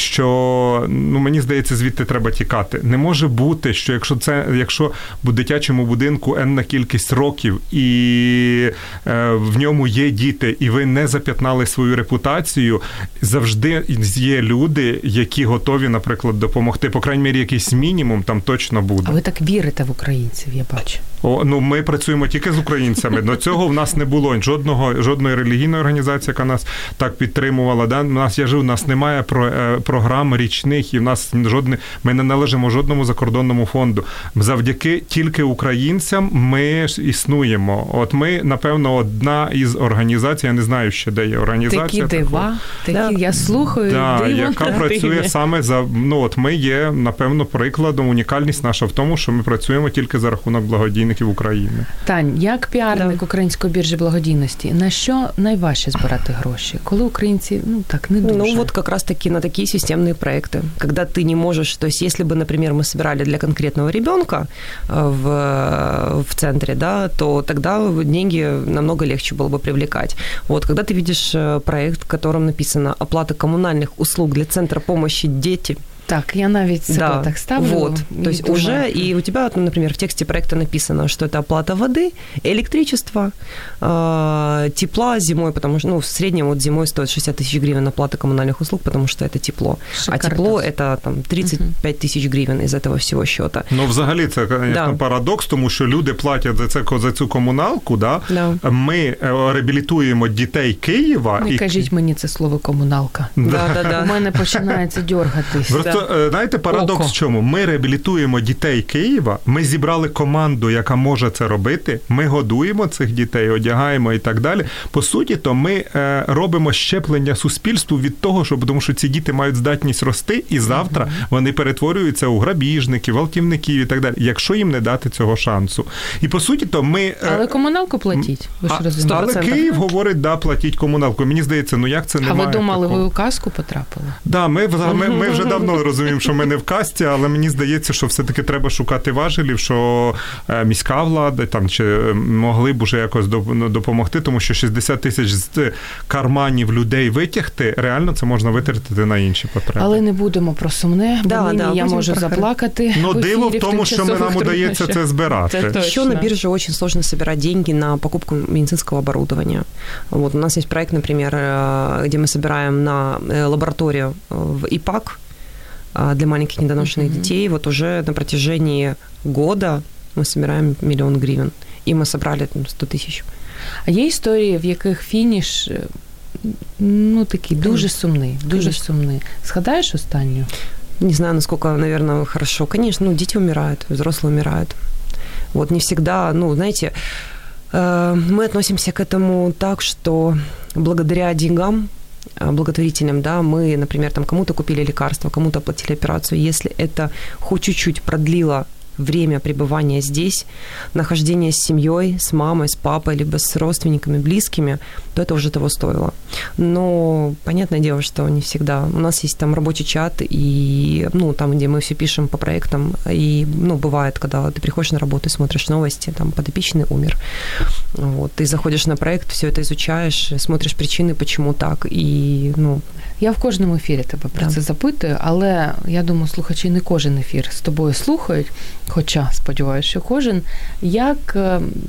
Speaker 4: що, ну, мені здається, звідти треба тікати. Не може бути, що якщо це, якщо в дитячому будинку енна кількість років і е, в ньому є діти, і ви не зап'ятнали свою репутацію, завжди є люди, які готові, наприклад, допомогти. По крайній мірі, якийсь мінімум там точно буде.
Speaker 2: А ви так вірите в українців, я бачу.
Speaker 4: О, ну, ми працюємо тільки з українцями. До цього в нас не було жодного, жодної релігійної організації, яка нас так підтримувала. Да? У нас, я жив, у нас немає про, програм річних, і в нас жодне, ми не належимо жодному закордонному фонду. Завдяки тільки українцям ми існуємо. От ми, напевно, одна із організацій, я не знаю, ще де є організація.
Speaker 2: Такі дива, такі, да. Я слухаю,
Speaker 4: да,
Speaker 2: диво.
Speaker 4: Яка працює саме за, ну, от ми є, напевно, прикладом, унікальність наша в тому, що ми працюємо тільки за рахунок благодійників України.
Speaker 2: Тань, як піарник да. Української біржі благодійності, на що найважче збирати гроші? Коли українці, ну, так, не дуже?
Speaker 3: Ну, вот как раз-таки на такие системные проекты. Когда ты не можешь, то есть если бы, например, мы собирали для конкретного ребенка в, в центре, да, то тогда деньги намного легче было бы привлекать. Вот, когда ты видишь проект, в котором написано «Оплата коммунальных услуг для Центра помощи дети»,
Speaker 2: так, я навіть себе
Speaker 3: да,
Speaker 2: так ставлю.
Speaker 3: Вот, то есть
Speaker 2: думаю.
Speaker 3: уже, и у тебя, например, в тексте проекта написано, что это оплата воды, электричества, тепла зимой, потому что, ну, в среднем вот зимой стоит шестьдесят тысяч гривен оплата коммунальных услуг, потому что это тепло. Шикардос. А тепло – это там тридцать пять тысяч гривен из этого всего счета.
Speaker 4: Ну, взагалі, це, звісно, да. парадокс, тому що люди платять за, це, за цю комуналку, да? Да. Ми реабілітуємо дітей Києва.
Speaker 2: Не
Speaker 4: і...
Speaker 2: кажіть мені це слово комуналка.
Speaker 3: Да, да, да.
Speaker 2: У мене починається дьоргатись.
Speaker 4: Просто, знаєте, парадокс Око. в чому? Ми реабілітуємо дітей Києва, ми зібрали команду, яка може це робити, ми годуємо цих дітей, одягаємо і так далі. По суті, то ми е, робимо щеплення суспільству від того, що, тому що ці діти мають здатність рости, і завтра mm-hmm. вони перетворюються у грабіжників, гвалтівників і так далі, якщо їм не дати цього шансу. І по суті, то ми... Е,
Speaker 2: але комуналку платіть, ви ж розумієте.
Speaker 4: Але Київ говорить, да, платіть комуналку. Мені здається, ну як це немає?
Speaker 2: А ви думали,
Speaker 4: такого?
Speaker 2: Ви у казку потрапили?
Speaker 4: Да, ми, ми, ми вже давно розуміємо, що ми не в касті, але мені здається, що все-таки треба шукати важелів, що міська влада там чи могли б уже якось допомогти, тому що шістдесят тисяч з карманів людей витягти, реально це можна витратити на інші потреби.
Speaker 2: Але не будемо про сумне, бо да, да, я можу про... заплакати.
Speaker 4: Ну, диво в тому, що ми, нам удається це збирати.
Speaker 3: Это Еще на бирже очень сложно собирать деньги на покупку медицинского оборудования. Вот у нас есть проект, например, где мы собираем на лабораторию в ИПАК для маленьких недоношенных mm-hmm. детей. Вот уже на протяжении года мы собираем миллион гривен. И мы собрали сто тысяч.
Speaker 2: А є історії, в яких фініш, ну, такий дуже сумний, дуже Конечно. сумний. Згадаєш останню?
Speaker 3: Не знаю, насколько, наверное, хорошо. Конечно, ну, дети умирают, взрослые умирают. Вот не всегда, ну, знаете, мы относимся к этому так, что благодаря деньгам, благотворителям, да, мы, например, там кому-то купили лекарства, кому-то оплатили операцию. Если это хоть чуть-чуть продлило время пребывания здесь, нахождение с семьей, с мамой, с папой, либо с родственниками, близкими, то это уже того стоило. Но понятное дело, что не всегда. У нас есть там рабочий чат, и, ну, там, где мы все пишем по проектам, и, ну, бывает, когда ты приходишь на работу и смотришь новости, там, подопечный умер. Вот, ты заходишь на проект, все это изучаешь, смотришь причины, почему так, и, ну...
Speaker 2: Я в кожному ефірі тебе про да. це запитую, але, я думаю, слухачі не кожен ефір з тобою слухають, хоча, сподіваюся, що кожен, як,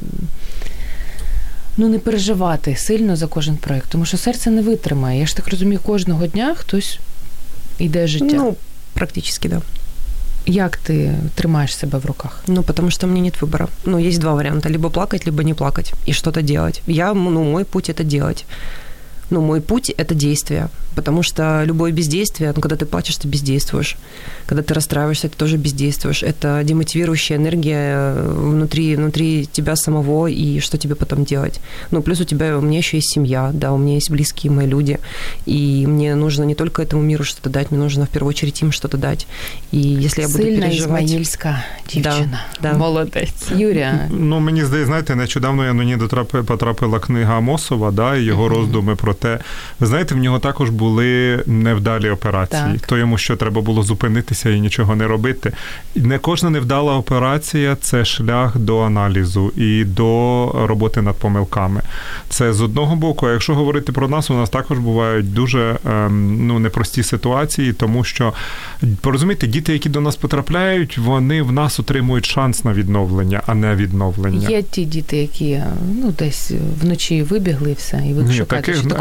Speaker 2: ну, не переживати сильно за кожен проєкт, тому що серце не витримає. Я ж так розумію, кожного дня хтось йде життя.
Speaker 3: Ну, практично, да.
Speaker 2: Як ти тримаєш себе в руках?
Speaker 3: Ну, потому что у меня нет выбора. Ну, есть два варианта. Либо плакать, либо не плакать. И что-то делать. Я, ну, мой путь – это делать. Ну, мой путь – это действие. Потому что любое бездействие, ну, когда ты плачешь, ты бездействуешь. Когда ты расстраиваешься, ты тоже бездействуешь. Это демотивирующая энергия внутри, внутри тебя самого, и что тебе потом делать. Ну, плюс у тебя, у меня еще есть семья, да, у меня есть близкие мои люди, и мне нужно не только этому миру что-то дать, мне нужно в первую очередь им что-то дать. И если я буду
Speaker 2: Сильна
Speaker 3: переживать...
Speaker 2: ізмаїльська дівчина.
Speaker 3: Да, да.
Speaker 2: Молодець. Юрія.
Speaker 4: Ну, мені здається, знаєте, нещодавно я мені потрапила книга Амосова, да, і його mm-hmm. роздуми про те. Ви знаєте, в нього також були невдалі операції. Так. То йому що, треба було зупинитися і нічого не робити. Не кожна невдала операція – це шлях до аналізу і до роботи над помилками. Це з одного боку, а якщо говорити про нас, у нас також бувають дуже ну, непрості ситуації, тому що, порозумійте, діти, які до нас потрапляють, вони в нас отримують шанс на відновлення, а не відновлення.
Speaker 2: Є ті діти, які ну, десь вночі вибігли і все, і ви
Speaker 4: Ні,
Speaker 2: шукаєте,
Speaker 4: таких,
Speaker 2: що такого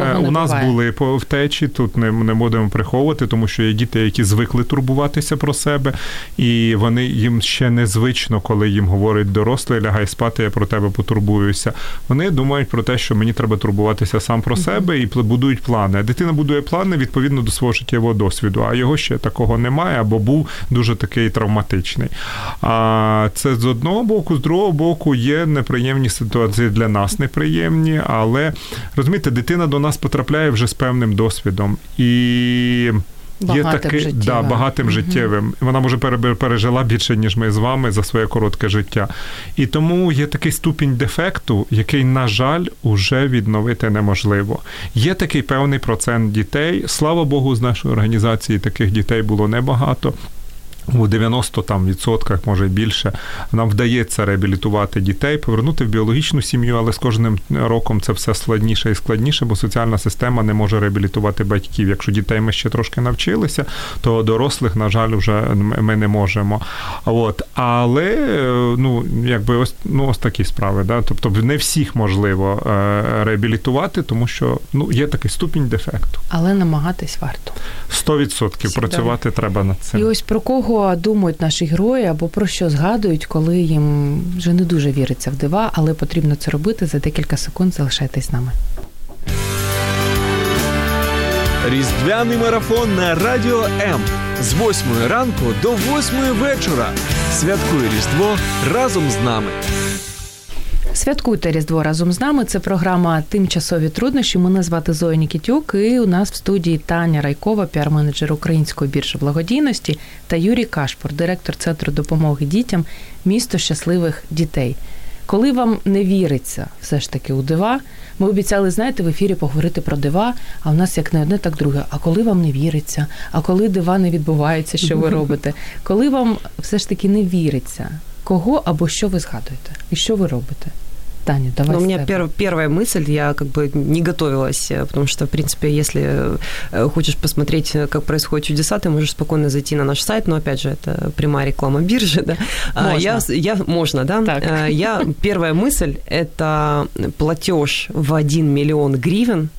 Speaker 2: не
Speaker 4: у нас
Speaker 2: буває.
Speaker 4: були втечі, тут не, не будемо приховувати, тому що є діти, які звикли турбуватися про себе, і вони їм ще незвично, коли їм говорить дорослий, лягай спати, я про тебе потурбуюся. Вони думають про те, що мені треба турбуватися сам про себе, і будують плани. А дитина будує плани відповідно до свого життєвого досвіду, а його ще такого немає, або був дуже такий травматичний. А це з одного боку, з другого боку є неприємні ситуації для нас, неприємні, але, розумієте, дитина до нас потрапляє вже з певним досвідом. І
Speaker 2: багатим
Speaker 4: є таки,
Speaker 2: життєвим.
Speaker 4: Да, багатим угу. життєвим. Вона, може, пережила більше, ніж ми з вами за своє коротке життя. І тому є такий ступінь дефекту, який, на жаль, уже відновити неможливо. Є такий певний процент дітей. Слава Богу, з нашої організації таких дітей було небагато. У дев'яносто там відсотках, може більше, нам вдається реабілітувати дітей, повернути в біологічну сім'ю, але з кожним роком це все складніше і складніше, бо соціальна система не може реабілітувати батьків. Якщо дітей ми ще трошки навчилися, то дорослих, на жаль, вже ми не можемо. От. Але, ну, якби ось, ну, ось такі справи, да? Тобто не всіх можливо реабілітувати, тому що, ну, є такий ступінь дефекту.
Speaker 2: Але намагатись варто.
Speaker 4: Сто відсотків працювати треба над цим.
Speaker 2: І ось про кого думають наші герої або про що згадують, коли їм вже не дуже віриться в дива, але потрібно це робити. За декілька секунд залишайтесь з нами.
Speaker 1: Різдвяний марафон на Радіо М. З восьмої ранку до восьмої вечора. Святкуй Різдво разом з нами.
Speaker 2: Святкуйте Різдво разом з нами. Це програма «Тимчасові труднощі». Мене звати Зоя Нікітюк, і у нас в студії Таня Райкова, піар-менеджер Української біржі благодійності, та Юрій Кашпур, директор Центру допомоги дітям «Місто щасливих дітей». Коли вам не віриться все ж таки у дива, ми обіцяли, знаєте, в ефірі поговорити про дива, а в нас як не одне, так друге. А коли вам не віриться? А коли дива не відбуваються, що ви робите? Коли вам все ж таки не віриться, кого або що ви згадуєте? І що ви робите? Таня, давай.
Speaker 3: Ну, у меня пер, первая мысль, я как бы не готовилась, потому что, в принципе, если хочешь посмотреть, как происходят чудеса, ты можешь спокойно зайти на наш сайт, но, опять же, это прямая реклама биржи, да.
Speaker 2: Можно.
Speaker 3: Я, я, можно, да.
Speaker 2: Так.
Speaker 3: Я, первая мысль – это платеж в один миллион гривен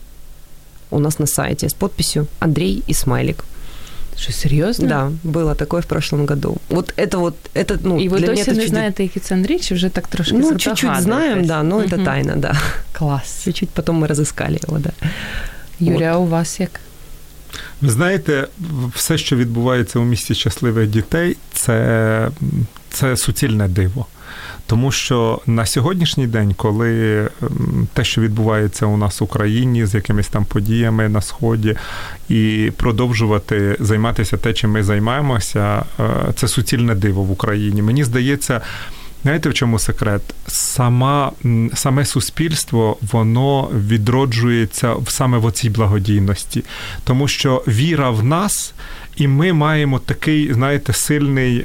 Speaker 3: у нас на сайте с подписью «Андрей и смайлик».
Speaker 2: Что, серьезно?
Speaker 3: Да, было такое в прошлом году. Вот это вот, это, ну,
Speaker 2: и вы
Speaker 3: для
Speaker 2: досі
Speaker 3: меня это
Speaker 2: не
Speaker 3: чудес...
Speaker 2: знаете, який це Андрій, чи вже так трошки
Speaker 3: Ну, чуть-чуть знаем, да, но это
Speaker 2: угу.
Speaker 3: тайна, да.
Speaker 2: Класс.
Speaker 3: Чуть-чуть потом мы разыскали его, да.
Speaker 2: Юрій, а
Speaker 3: вот.
Speaker 2: у вас як?
Speaker 4: Ви знаєте, все, що відбувається у місті щасливих дітей, це, це суцільне диво. Тому що на сьогоднішній день, коли те, що відбувається у нас в Україні з якимись там подіями на Сході, і продовжувати займатися те, чим ми займаємося, це суцільне диво в Україні. Мені здається, знаєте, в чому секрет? Сама, саме суспільство, воно відроджується саме в оцій благодійності. Тому що віра в нас, і ми маємо такий, знаєте, сильний,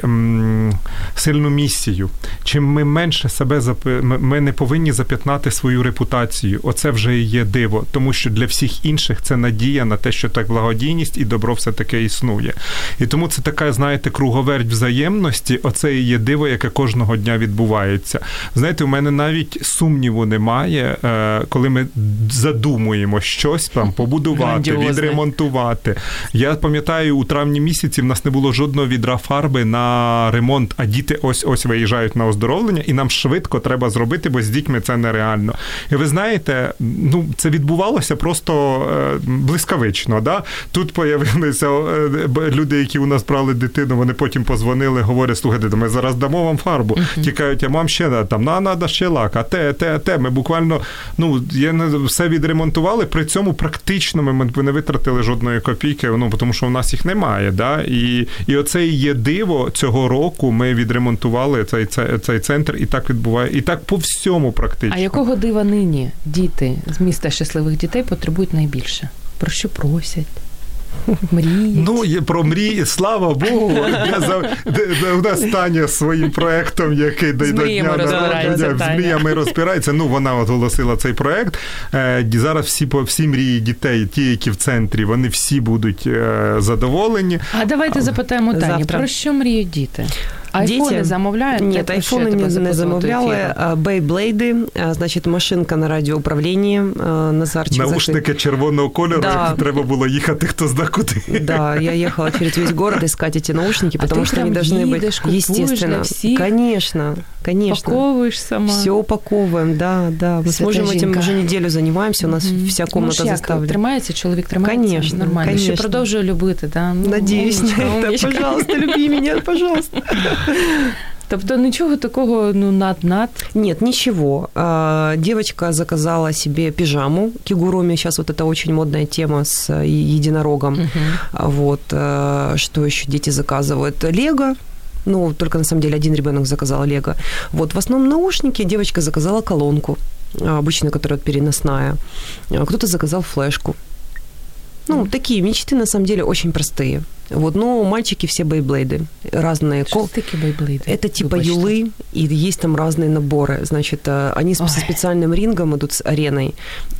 Speaker 4: сильну місію. Чим ми менше себе, ми не повинні зап'ятнати свою репутацію. Оце вже і є диво. Тому що для всіх інших це надія на те, що так благодійність і добро все-таки існує. І тому це така, знаєте, круговерть взаємності, оце і є диво, яке кожного дня відбувається. Знаєте, у мене навіть сумніву немає, коли ми задумуємо щось там побудувати, відремонтувати. Я пам'ятаю, у травні місяці в нас не було жодного відра фарби на ремонт, а діти ось-ось виїжджають на оздоровлення, і нам швидко треба зробити, бо з дітьми це нереально. І ви знаєте, ну, це відбувалося просто блискавично, да? Тут появилися люди, які у нас брали дитину, вони потім позвонили, говорять, слухайте, ми зараз дамо вам фарбу. Uh-huh. Тікають, а мам ще, там, на, надо ще лак, а те, те, те. Ми буквально, ну, все відремонтували, при цьому практично ми не витратили жодної копійки, ну, тому що у нас їх немає, да? І, і оце і є диво цього року, ми відремонтували цей, цей, цей центр, і так відбуває, і так по всьому практично.
Speaker 2: А якого дива нині діти з міста щасливих дітей потребують найбільше? Про що просять? Мріють.
Speaker 4: Ну, про мрії, слава Богу, у нас Таня своїм проєктом, який до дня народження, з мріями розпирається. Ну, вона от оголосила цей проєкт. Зараз всі, всі мрії дітей, ті, які в центрі, вони всі будуть задоволені.
Speaker 2: А давайте запитаємо Тані, про що мріють діти? Айфони замовляють?
Speaker 3: Нет, айфони не, не замовляли. Бейблейди, значить, машинка на радіоуправлінні. Назарчик
Speaker 4: наушники закрив. Червоного кольору, да. Які треба було їхати, хто зна куди.
Speaker 3: Да, я ехала через весь город искать эти наушники, потому а что они должны быть, естественно. Конечно, конечно.
Speaker 2: Упаковываешь сама.
Speaker 3: Все упаковываем, да, да. Мы с мужем этим уже неделю занимаемся, у нас mm-hmm. вся комната
Speaker 2: ну,
Speaker 3: заставлена.
Speaker 2: Тримається, чоловік тримається?
Speaker 3: Конечно,
Speaker 2: нормально.
Speaker 3: Конечно.
Speaker 2: Ще продовжує любити, да? Ну,
Speaker 3: надіюсь на це. Пожалуйста, люби мене, пожалуйста.
Speaker 2: Тобто ничего такого, ну, над-над?
Speaker 3: Нет, ничего. Девочка заказала себе пижаму кигуруми. Сейчас вот это очень модная тема с единорогом. Uh-huh. Вот. Что еще дети заказывают? Лего. Ну, только на самом деле один ребенок заказал Лего. Вот. В основном наушники. Девочка заказала колонку, обычную, которая переносная. Кто-то заказал флешку. Ну, такие мечты, на самом деле, очень простые. Вот, но мальчики все бейблейды разные.
Speaker 2: Что такие бейблейды?
Speaker 3: Это типа Выбачьте. Юлы, и есть там разные наборы. Значит, они Ой. Со специальным рингом идут с ареной.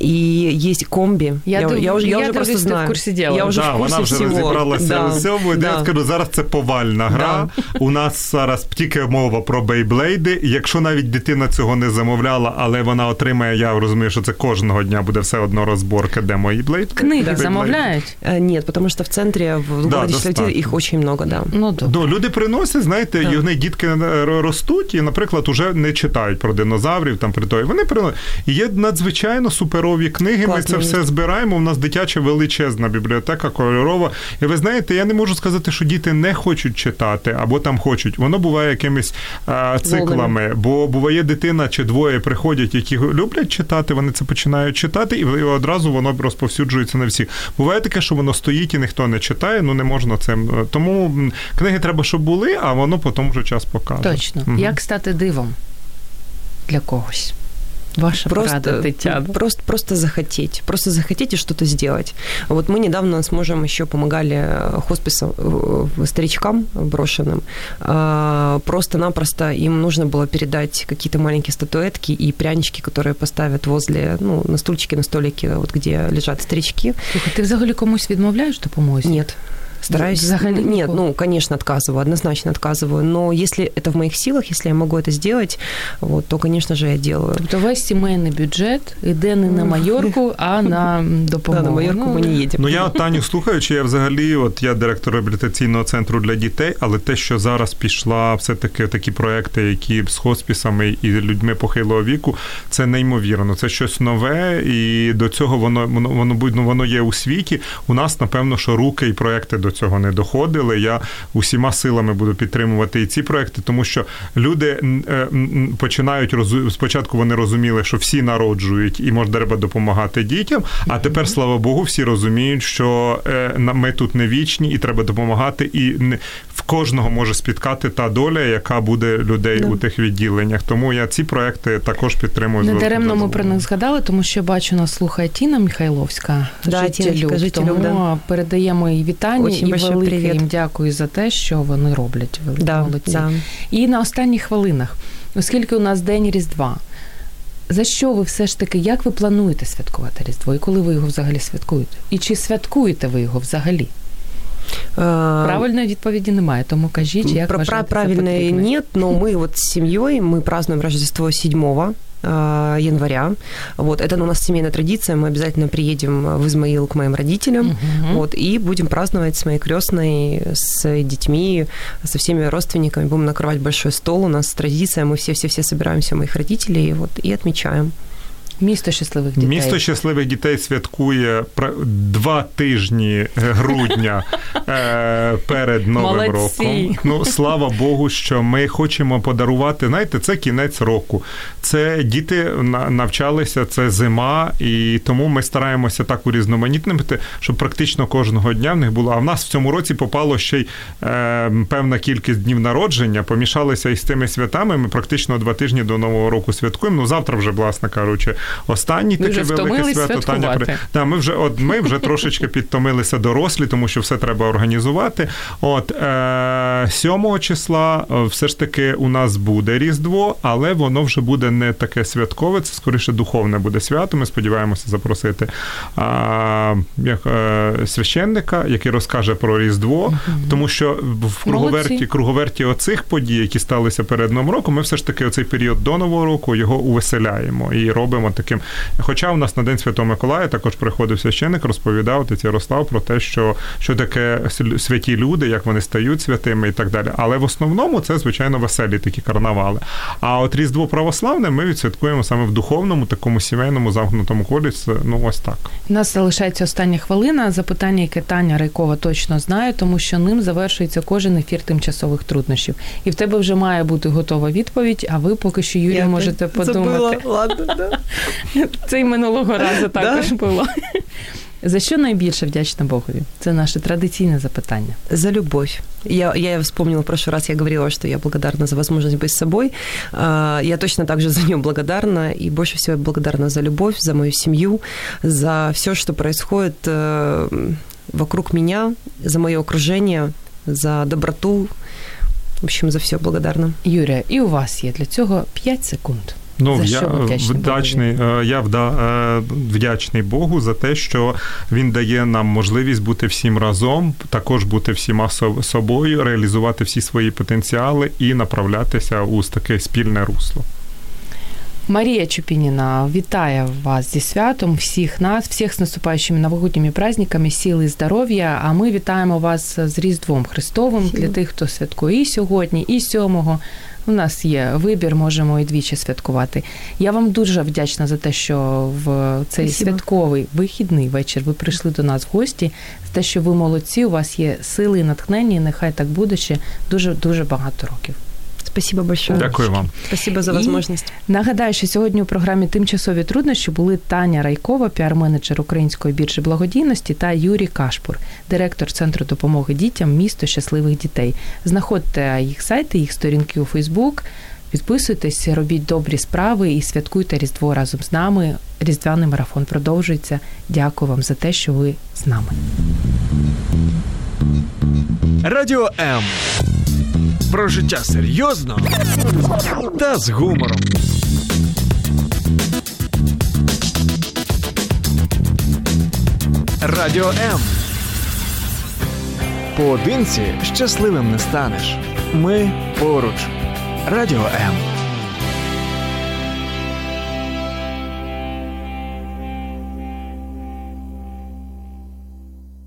Speaker 3: И есть комби.
Speaker 2: Я, я,
Speaker 3: я, уже, я, я уже просто знаю.
Speaker 2: В курсі діла.
Speaker 3: Я вже
Speaker 4: да,
Speaker 3: в курсі
Speaker 4: вона вже
Speaker 3: всього.
Speaker 4: розібралася
Speaker 3: да.
Speaker 4: у всьому. Да. Я скажу, зараз це повальна гра. Да. У нас зараз тільки мова про бейблейди. Якщо навіть дитина цього не замовляла, але вона отримає, я розумію, що це кожного дня буде все одно розборка, де мої блейди.
Speaker 2: Книги да. замовляють?
Speaker 3: Ні, тому що в центрі, в
Speaker 4: да,
Speaker 3: городі Шльоті їх дуже много, да.
Speaker 2: Ну,
Speaker 4: ну, люди приносять, знаєте, і вони, дітки ростуть і, наприклад, уже не читають про динозаврів, там, при той. Вони приносять. І є надзвичайно суперові книги, класно, ми це все збираємо, у нас дитяча величезна бібліотека, кольорова. І ви знаєте, я не можу сказати, що діти не хочуть читати, або там хочуть. Воно буває якимись а, циклами, Володимир. Бо буває дитина чи двоє приходять, які люблять читати, вони це починають читати, і одразу воно розповсюджується на всіх. Буває таке, що воно стоїть і ніхто не читає, ну не можна цим. Тому книги треба, щоб були, а воно потім вже час покаже.
Speaker 2: Точно. Угу. Як стати дивом для когось? Ваша
Speaker 3: просто,
Speaker 2: порада, Тетяна.
Speaker 3: Просто, просто захотеть. Просто захотеть и что-то сделать. Вот мы недавно с мужем еще помогали хосписам, старичкам брошенным. Просто-напросто им нужно было передать какие-то маленькие статуэтки и прянички, которые поставят возле, ну, на стульчике, на столике, вот где лежат старички.
Speaker 2: Слухай, ти взагалі комусь відмовляєш допомозі?
Speaker 3: Нет. Стараюсь.
Speaker 2: Взагалі
Speaker 3: Нет, ну, конечно, отказываю, однозначно отказываю. Но если это в моих силах, если я могу это сделать, вот, то, конечно же, я делаю.
Speaker 2: Тобто весь сімейний бюджет йде не на Майорку, а на допомогу.
Speaker 3: Да, на Майорку
Speaker 2: ну,
Speaker 3: ми не їдемо.
Speaker 4: Ну, я, Таню, слухаючи, я взагалі, от я директор реабілітаційного центру для дітей, але те, що зараз пішла все-таки такі проекти, які з хоспісами і людьми похилого віку, це неймовірно. Це щось нове, і до цього воно, воно, воно, ну, воно є у світі. У нас, напевно, що руки і проекти до цього не доходили. Я усіма силами буду підтримувати і ці проекти, тому що люди починають, спочатку вони розуміли, що всі народжують і, може, треба допомагати дітям, а тепер, слава Богу, всі розуміють, що ми тут не вічні і треба допомагати, і в кожного може спіткати та доля, яка буде людей да. у тих відділеннях. Тому я ці проекти також підтримую.
Speaker 2: Не даремно ми про них згадали, тому що, бачу, нас слухає Тіна Михайловська,
Speaker 3: да,
Speaker 2: життєлюб, тому да. передаємо їй вітання. Очень і велике їм дякую за те, що вони роблять. Великі
Speaker 3: да,
Speaker 2: молодці.
Speaker 3: Да.
Speaker 2: І на останніх хвилинах, оскільки у нас День Різдва, за що ви все ж таки, як ви плануєте святкувати Різдво? І коли ви його взагалі святкуєте? І чи святкуєте ви його взагалі? Правильной відповіді немає, тому кажіть, як
Speaker 3: Про,
Speaker 2: вважаєте
Speaker 3: правильной нет, но мы вот с семьей, мы празднуем Рождество седьмого января. Вот, это у нас семейная традиция, мы обязательно приедем в Измаил к моим родителям, uh-huh. вот, и будем праздновать с моей крестной, с детьми, со всеми родственниками, будем накрывать большой стол, у нас традиция, мы все-все-все собираемся у моих родителей, вот, и отмечаем.
Speaker 2: Місто щасливих дітей.
Speaker 4: Місто щасливих дітей святкує два тижні грудня перед Новим
Speaker 2: Молодці.
Speaker 4: роком. Ну, слава Богу, що ми хочемо подарувати, знаєте, це кінець року. Це діти навчалися, це зима, і тому ми стараємося так урізноманітнити, щоб практично кожного дня в них було. А в нас в цьому році попало ще й е, певна кількість днів народження, помішалися із тими святами, ми практично два тижні до Нового року святкуємо. Ну, завтра вже, власне кажучи, Останнє таке велике свято Таня. Да, ми вже от ми вже трошечки підтомилися дорослі, тому що все треба організувати. От е, сьомого числа все ж таки у нас буде Різдво, але воно вже буде не таке святкове, це скоріше духовне буде свято. Ми сподіваємося запросити а, як, е, священника, який розкаже про Різдво, mm-hmm. тому що в круговерті, круговерті оцих подій, які сталися перед Новим роком, ми все ж таки оцей період до Нового року його увеселяємо і робимо таким. Хоча у нас на День Святого Миколая також приходив священник, розповідав отець Ярослав про те, що, що таке святі люди, як вони стають святими і так далі. Але в основному це, звичайно, веселі такі карнавали. А от Різдво православне ми відсвяткуємо саме в духовному, такому сімейному, замкнутому колі. Ну, ось так.
Speaker 2: У нас залишається остання хвилина. Запитання, яке Таня Райкова точно знає, тому що ним завершується кожен ефір тимчасових труднощів. І в тебе вже має бути готова відповідь, а ви поки що, Юрія, можете подумати.
Speaker 3: Забыла. Ладно, да.
Speaker 2: Це й минулого разу також да? було. За що найбільше вдячна Богові? Це наше традиційне запитання.
Speaker 3: За любовь. Я, я вспомнила в прошлый раз, я говорила, что я благодарна за возможность быть собой. Я точно так же за нее благодарна. И больше всего я благодарна за любовь, за мою семью, за все, что происходит вокруг меня, за мое окружение, за доброту. В общем, за все благодарна.
Speaker 2: Юрія, і у вас є для цього п'ять секунд.
Speaker 4: Ну,
Speaker 2: за
Speaker 4: я вдячний, я вдячний Богу за те, що Він дає нам можливість бути всім разом, також бути всіма собою, реалізувати всі свої потенціали і направлятися у таке спільне русло.
Speaker 2: Марія Чупініна вітає вас зі святом, всіх нас, всіх з наступаючими новогодніми праздниками, сили і здоров'я, а ми вітаємо вас з Різдвом Христовим для тих, хто святкує і сьогодні, і сьомого. У нас є вибір, можемо і двічі святкувати. Я вам дуже вдячна за те, що в цей Спасибо. Святковий вихідний вечір ви прийшли до нас в гості, за те, що ви молодці, у вас є сили і натхнення, і нехай так буде ще дуже-дуже багато років.
Speaker 3: Спасибо большое.
Speaker 4: Дякую вам.
Speaker 3: Спасибо за можливість.
Speaker 2: Нагадаю, що сьогодні у програмі «Тимчасові труднощі» були Таня Райкова, піар-менеджер Української біржі благодійності, та Юрій Кашпур, директор Центру допомоги дітям «Місто щасливих дітей». Знаходьте їх сайти, їх сторінки у Фейсбук, підписуйтесь, робіть добрі справи і святкуйте Різдво разом з нами. Різдвяний марафон продовжується. Дякую вам за те, що ви з нами.
Speaker 1: Радіо М. Про життя серйозно та з гумором. Радіо М. Поодинці щасливим не станеш. Ми поруч. Радіо М.